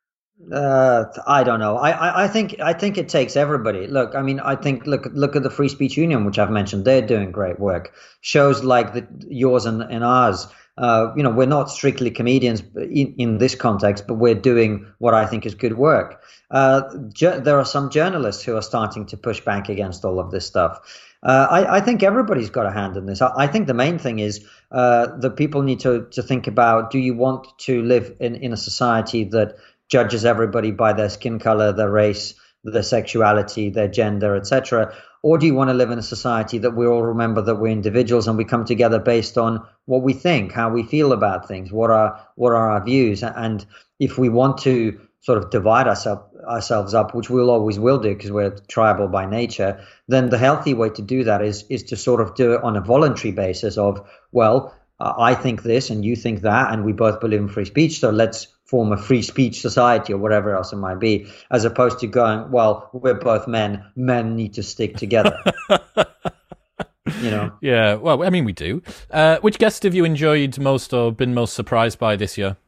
Uh, I don't know. I, I, I think I think it takes everybody. Look, I mean, I think look look at the Free Speech Union, which I've mentioned. They're doing great work. Shows like the, yours and, and ours. Uh, you know, we're not strictly comedians in, in this context, but we're doing what I think is good work. Uh, ju- there are some journalists who are starting to push back against all of this stuff. Uh, I, I think everybody's got a hand in this. I, I think the main thing is uh, that people need to, to think about, do you want to live in, in a society that judges everybody by their skin color, their race, their sexuality, their gender, et cetera? Or do you want to live in a society that we all remember that we're individuals and we come together based on what we think, how we feel about things, what are what are our views? And if we want to sort of divide ourselves ourselves up, which we'll always will do because we're tribal by nature, then the healthy way to do that is is to sort of do it on a voluntary basis of, well, uh, I think this and you think that, and we both believe in free speech, so let's form a free speech society or whatever else it might be, as opposed to going, well, we're both men, men need to stick together. You know? Yeah, well, I mean, we do. Uh, which guest have you enjoyed most or been most surprised by this year?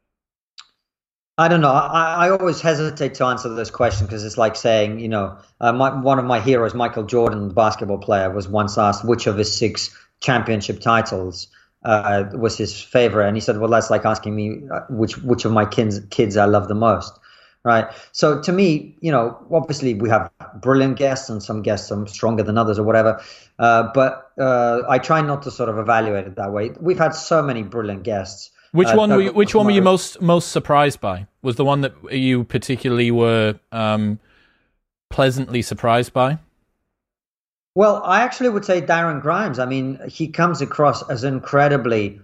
I don't know. I, I always hesitate to answer this question because it's like saying, you know, uh, my, one of my heroes, Michael Jordan, the basketball player, was once asked which of his six championship titles uh, was his favorite. And he said, well, that's like asking me uh, which which of my kids, kids I love the most. Right. So to me, you know, obviously we have brilliant guests and some guests are stronger than others or whatever. Uh, but uh, I try not to sort of evaluate it that way. We've had so many brilliant guests. Which uh, one were you, which one were you most most surprised by? Was the one that you particularly were um, pleasantly surprised by? Well, I actually would say Darren Grimes. I mean, he comes across as incredibly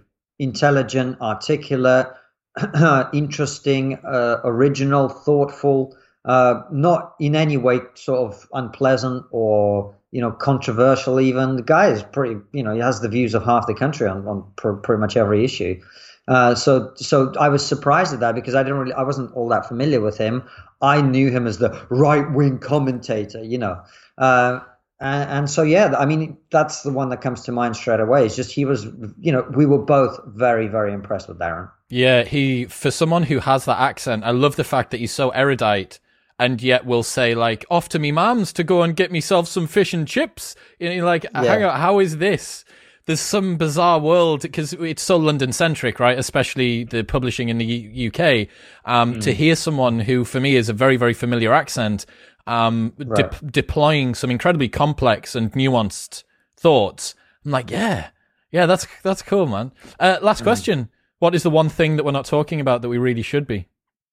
intelligent, articulate, interesting, uh, original, thoughtful. uh, not in any way sort of unpleasant or, you know, controversial even. The guy is pretty, you know, he has the views of half the country on, on pr- pretty much every issue. Uh, so, so I was surprised at that because I didn't really, I wasn't all that familiar with him. I knew him as the right-wing commentator, you know. Uh, and, and so, yeah, I mean, that's the one that comes to mind straight away. It's just he was, you know, we were both very, very impressed with Darren. Yeah, he, for someone who has that accent, I love the fact that he's so erudite and yet will say, like, off to me mum's to go and get myself some fish and chips. You know, like, yeah. Hang on, how is this? There's some bizarre world because it's so London centric, right? Especially the publishing in the U- UK. Um, mm. To hear someone who, for me, is a very, very familiar accent, um, right. de- deploying some incredibly complex and nuanced thoughts. I'm like, yeah, yeah, that's that's cool, man. Uh, last mm. question: what is the one thing that we're not talking about that we really should be?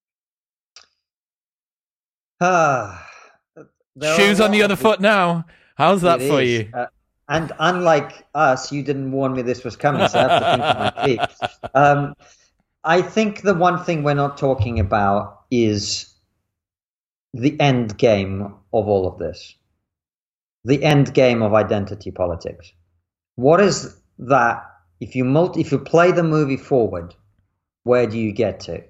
Ah, shoes on the other foot now. How's that for is. you? Uh, And unlike us, you didn't warn me this was coming, so I have to think of my feet. Um, I think the one thing we're not talking about is the end game of all of this. The end game of identity politics. What is that? If you multi, if you play the movie forward, where do you get to?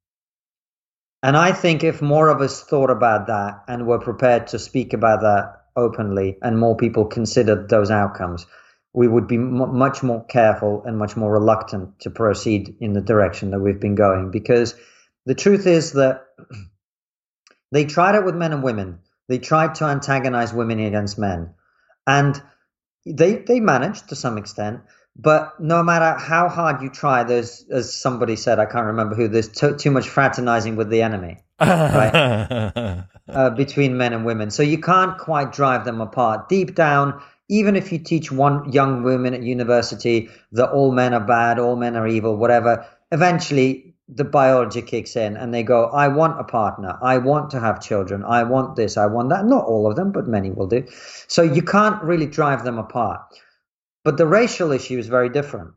And I think if more of us thought about that and were prepared to speak about that openly and more people considered those outcomes, we would be m- much more careful and much more reluctant to proceed in the direction that we've been going. Because the truth is that they tried it with men and women. They tried to antagonize women against men. And they they managed to some extent. But no matter how hard you try, there's, as somebody said, I can't remember who, there's too, too much fraternizing with the enemy, right? uh, between men and women. So you can't quite drive them apart. Deep down, even if you teach one young woman at university that all men are bad, all men are evil, whatever, eventually the biology kicks in and they go, I want a partner. I want to have children. I want this. I want that. Not all of them, but many will do. So you can't really drive them apart. But the racial issue is very different.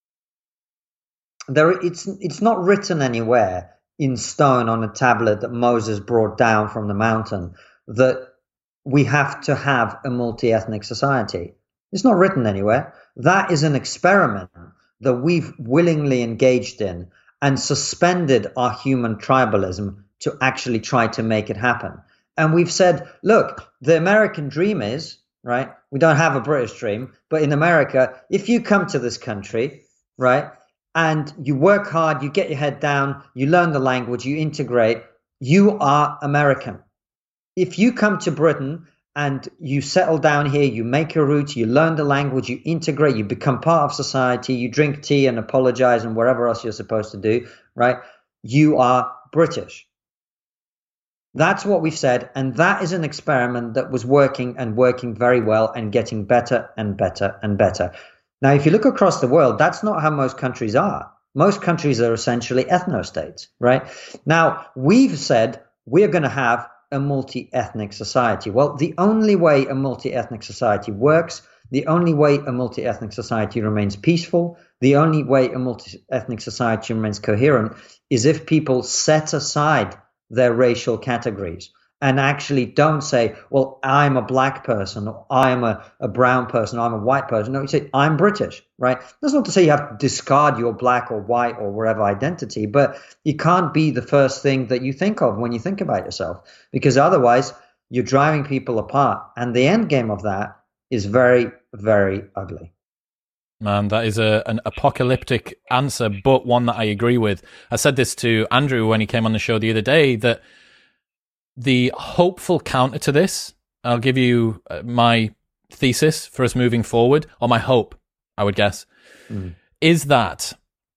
There, it's it's not written anywhere in stone on a tablet that Moses brought down from the mountain that we have to have a multi-ethnic society. It's not written anywhere. That is an experiment that we've willingly engaged in and suspended our human tribalism to actually try to make it happen. And we've said, look, the American dream is, right? We don't have a British dream, but in America, if you come to this country, right, and you work hard, you get your head down, you learn the language, you integrate, you are American. If you come to Britain and you settle down here, you make your roots, you learn the language, you integrate, you become part of society, you drink tea and apologize and whatever else you're supposed to do, right? You are British. That's what we've said, and that is an experiment that was working and working very well and getting better and better and better. Now, if you look across the world, that's not how most countries are. Most countries are essentially ethno-states, right? Now, we've said we're going to have a multi-ethnic society. Well, the only way a multi-ethnic society works, the only way a multi-ethnic society remains peaceful, the only way a multi-ethnic society remains coherent is if people set aside their racial categories and actually don't say, well, I'm a black person, or I'm a, a brown person, or I'm a white person. No, you say, I'm British, right? That's not to say you have to discard your black or white or whatever identity, but you can't be the first thing that you think of when you think about yourself, because otherwise you're driving people apart. And the end game of that is very, very ugly. Man, that is a, an apocalyptic answer, but one that I agree with. I said this to Andrew when he came on the show the other day, that the hopeful counter to this, I'll give you my thesis for us moving forward, or my hope, I would guess, mm. is that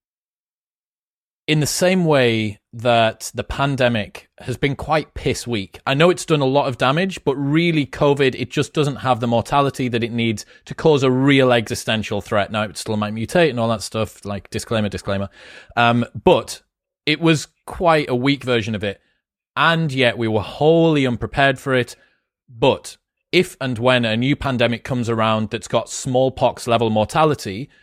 in the same way that the pandemic has been quite piss weak. I know it's done a lot of damage, but really COVID, it just doesn't have the mortality that it needs to cause a real existential threat. Now, it still might mutate and all that stuff, like disclaimer, disclaimer. Um, but it was quite a weak version of it. And yet we were wholly unprepared for it. But if and when a new pandemic comes around that's got smallpox level mortality,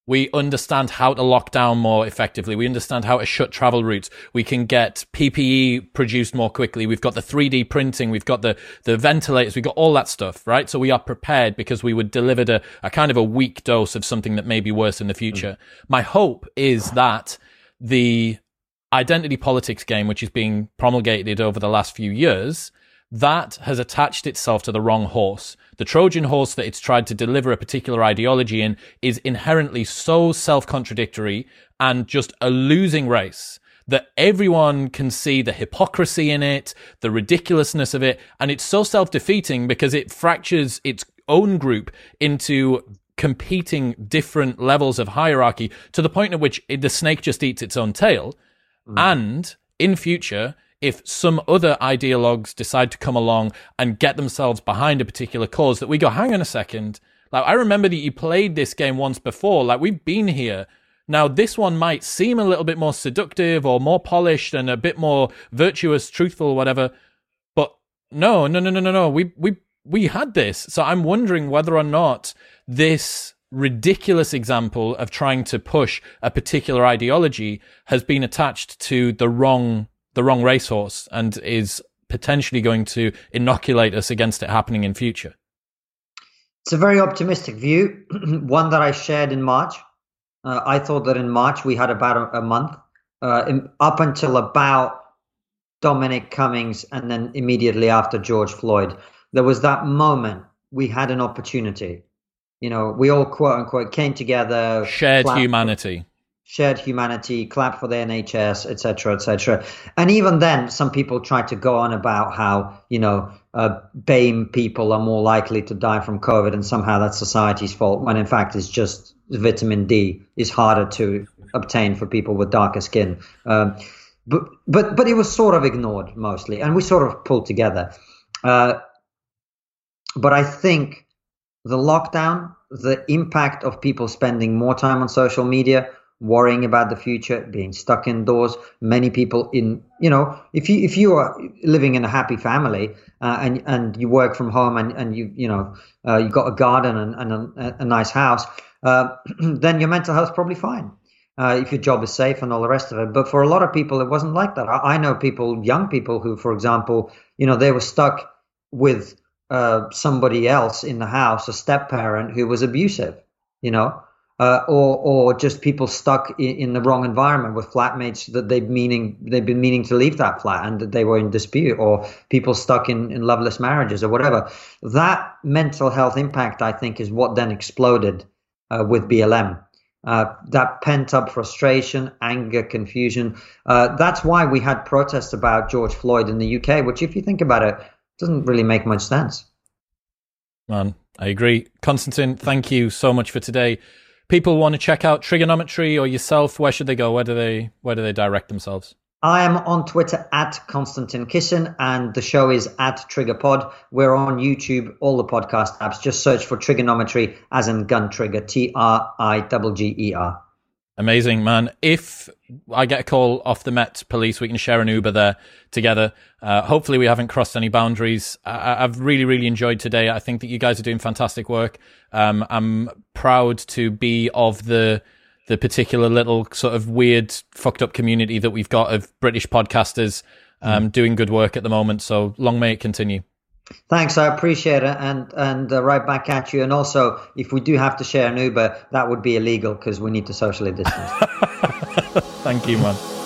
We understand how to lock down more effectively. We understand how to shut travel routes. We can get P P E produced more quickly. We've got the three D printing. We've got the, the ventilators. We've got all that stuff, right? So we are prepared because we were delivered a, a kind of a weak dose of something that may be worse in the future. Mm. My hope is that the identity politics game, which is being promulgated over the last few years, that has attached itself to the wrong horse. The Trojan horse that it's tried to deliver a particular ideology in is inherently so self-contradictory and just a losing race that everyone can see the hypocrisy in it, the ridiculousness of it, and it's so self-defeating because it fractures its own group into competing different levels of hierarchy to the point at which it, the snake just eats its own tail. Mm. And in future, if some other ideologues decide to come along and get themselves behind a particular cause, that we go, hang on a second. Like, I remember that you played this game once before. Like, we've been here. Now, this one might seem a little bit more seductive or more polished and a bit more virtuous, truthful, whatever. But no, no, no, no, no, no. We, we, we had this. So I'm wondering whether or not this ridiculous example of trying to push a particular ideology has been attached to the wrong the wrong racehorse and is potentially going to inoculate us against it happening in future. It's a very optimistic view, one that I shared in March. Uh, I thought that in March we had about a, a month, uh, in, up until about Dominic Cummings and then immediately after George Floyd. There was that moment we had an opportunity. You know, we all quote unquote came together. Shared humanity. Shared humanity, clap for the N H S, et cetera, et cetera. And even then, some people tried to go on about how, you know, uh, BAME people are more likely to die from COVID and somehow that's society's fault, when in fact it's just vitamin D is harder to obtain for people with darker skin. Um, but, but, but it was sort of ignored mostly, and we sort of pulled together. Uh, but I think the lockdown, the impact of people spending more time on social media, worrying about the future, being stuck indoors. Many people in, you know, if you if you are living in a happy family uh, and and you work from home and and you you know uh, you got a garden and, and a, a nice house, uh, then your mental health's probably fine. Uh, if your job is safe and all the rest of it. But for a lot of people, it wasn't like that. I, I know people, young people who, for example, you know, they were stuck with uh, somebody else in the house, a step parent who was abusive, you know. Uh, or, or just people stuck in, in the wrong environment with flatmates that they've meaning they've been meaning to leave that flat and that they were in dispute, or people stuck in, in loveless marriages or whatever. That mental health impact, I think, is what then exploded uh, with B L M. Uh, that pent up frustration, anger, confusion. Uh, that's why we had protests about George Floyd in the U K, which, if you think about it, doesn't really make much sense. Man, I agree. Konstantin, thank you so much for today. People want to check out Trigonometry or yourself, where should they go? Where do they where do they direct themselves? I am on Twitter at Konstantin Kisin, and the show is at TriggerPod. We're on YouTube, all the podcast apps. Just search for Trigonometry, as in gun trigger, T R I G G E R. Amazing, man. If I get a call off the Met Police, we can share an Uber there together. Uh, hopefully we haven't crossed any boundaries. I- I've really, really enjoyed today. I think that you guys are doing fantastic work. Um, I'm proud to be of the the particular little sort of weird, fucked up community that we've got of British podcasters um, mm. doing good work at the moment. So long may it continue. Thanks, I appreciate it, and and uh, right back at you. And also, if we do have to share an Uber, that would be illegal because we need to socially distance. Thank you, man.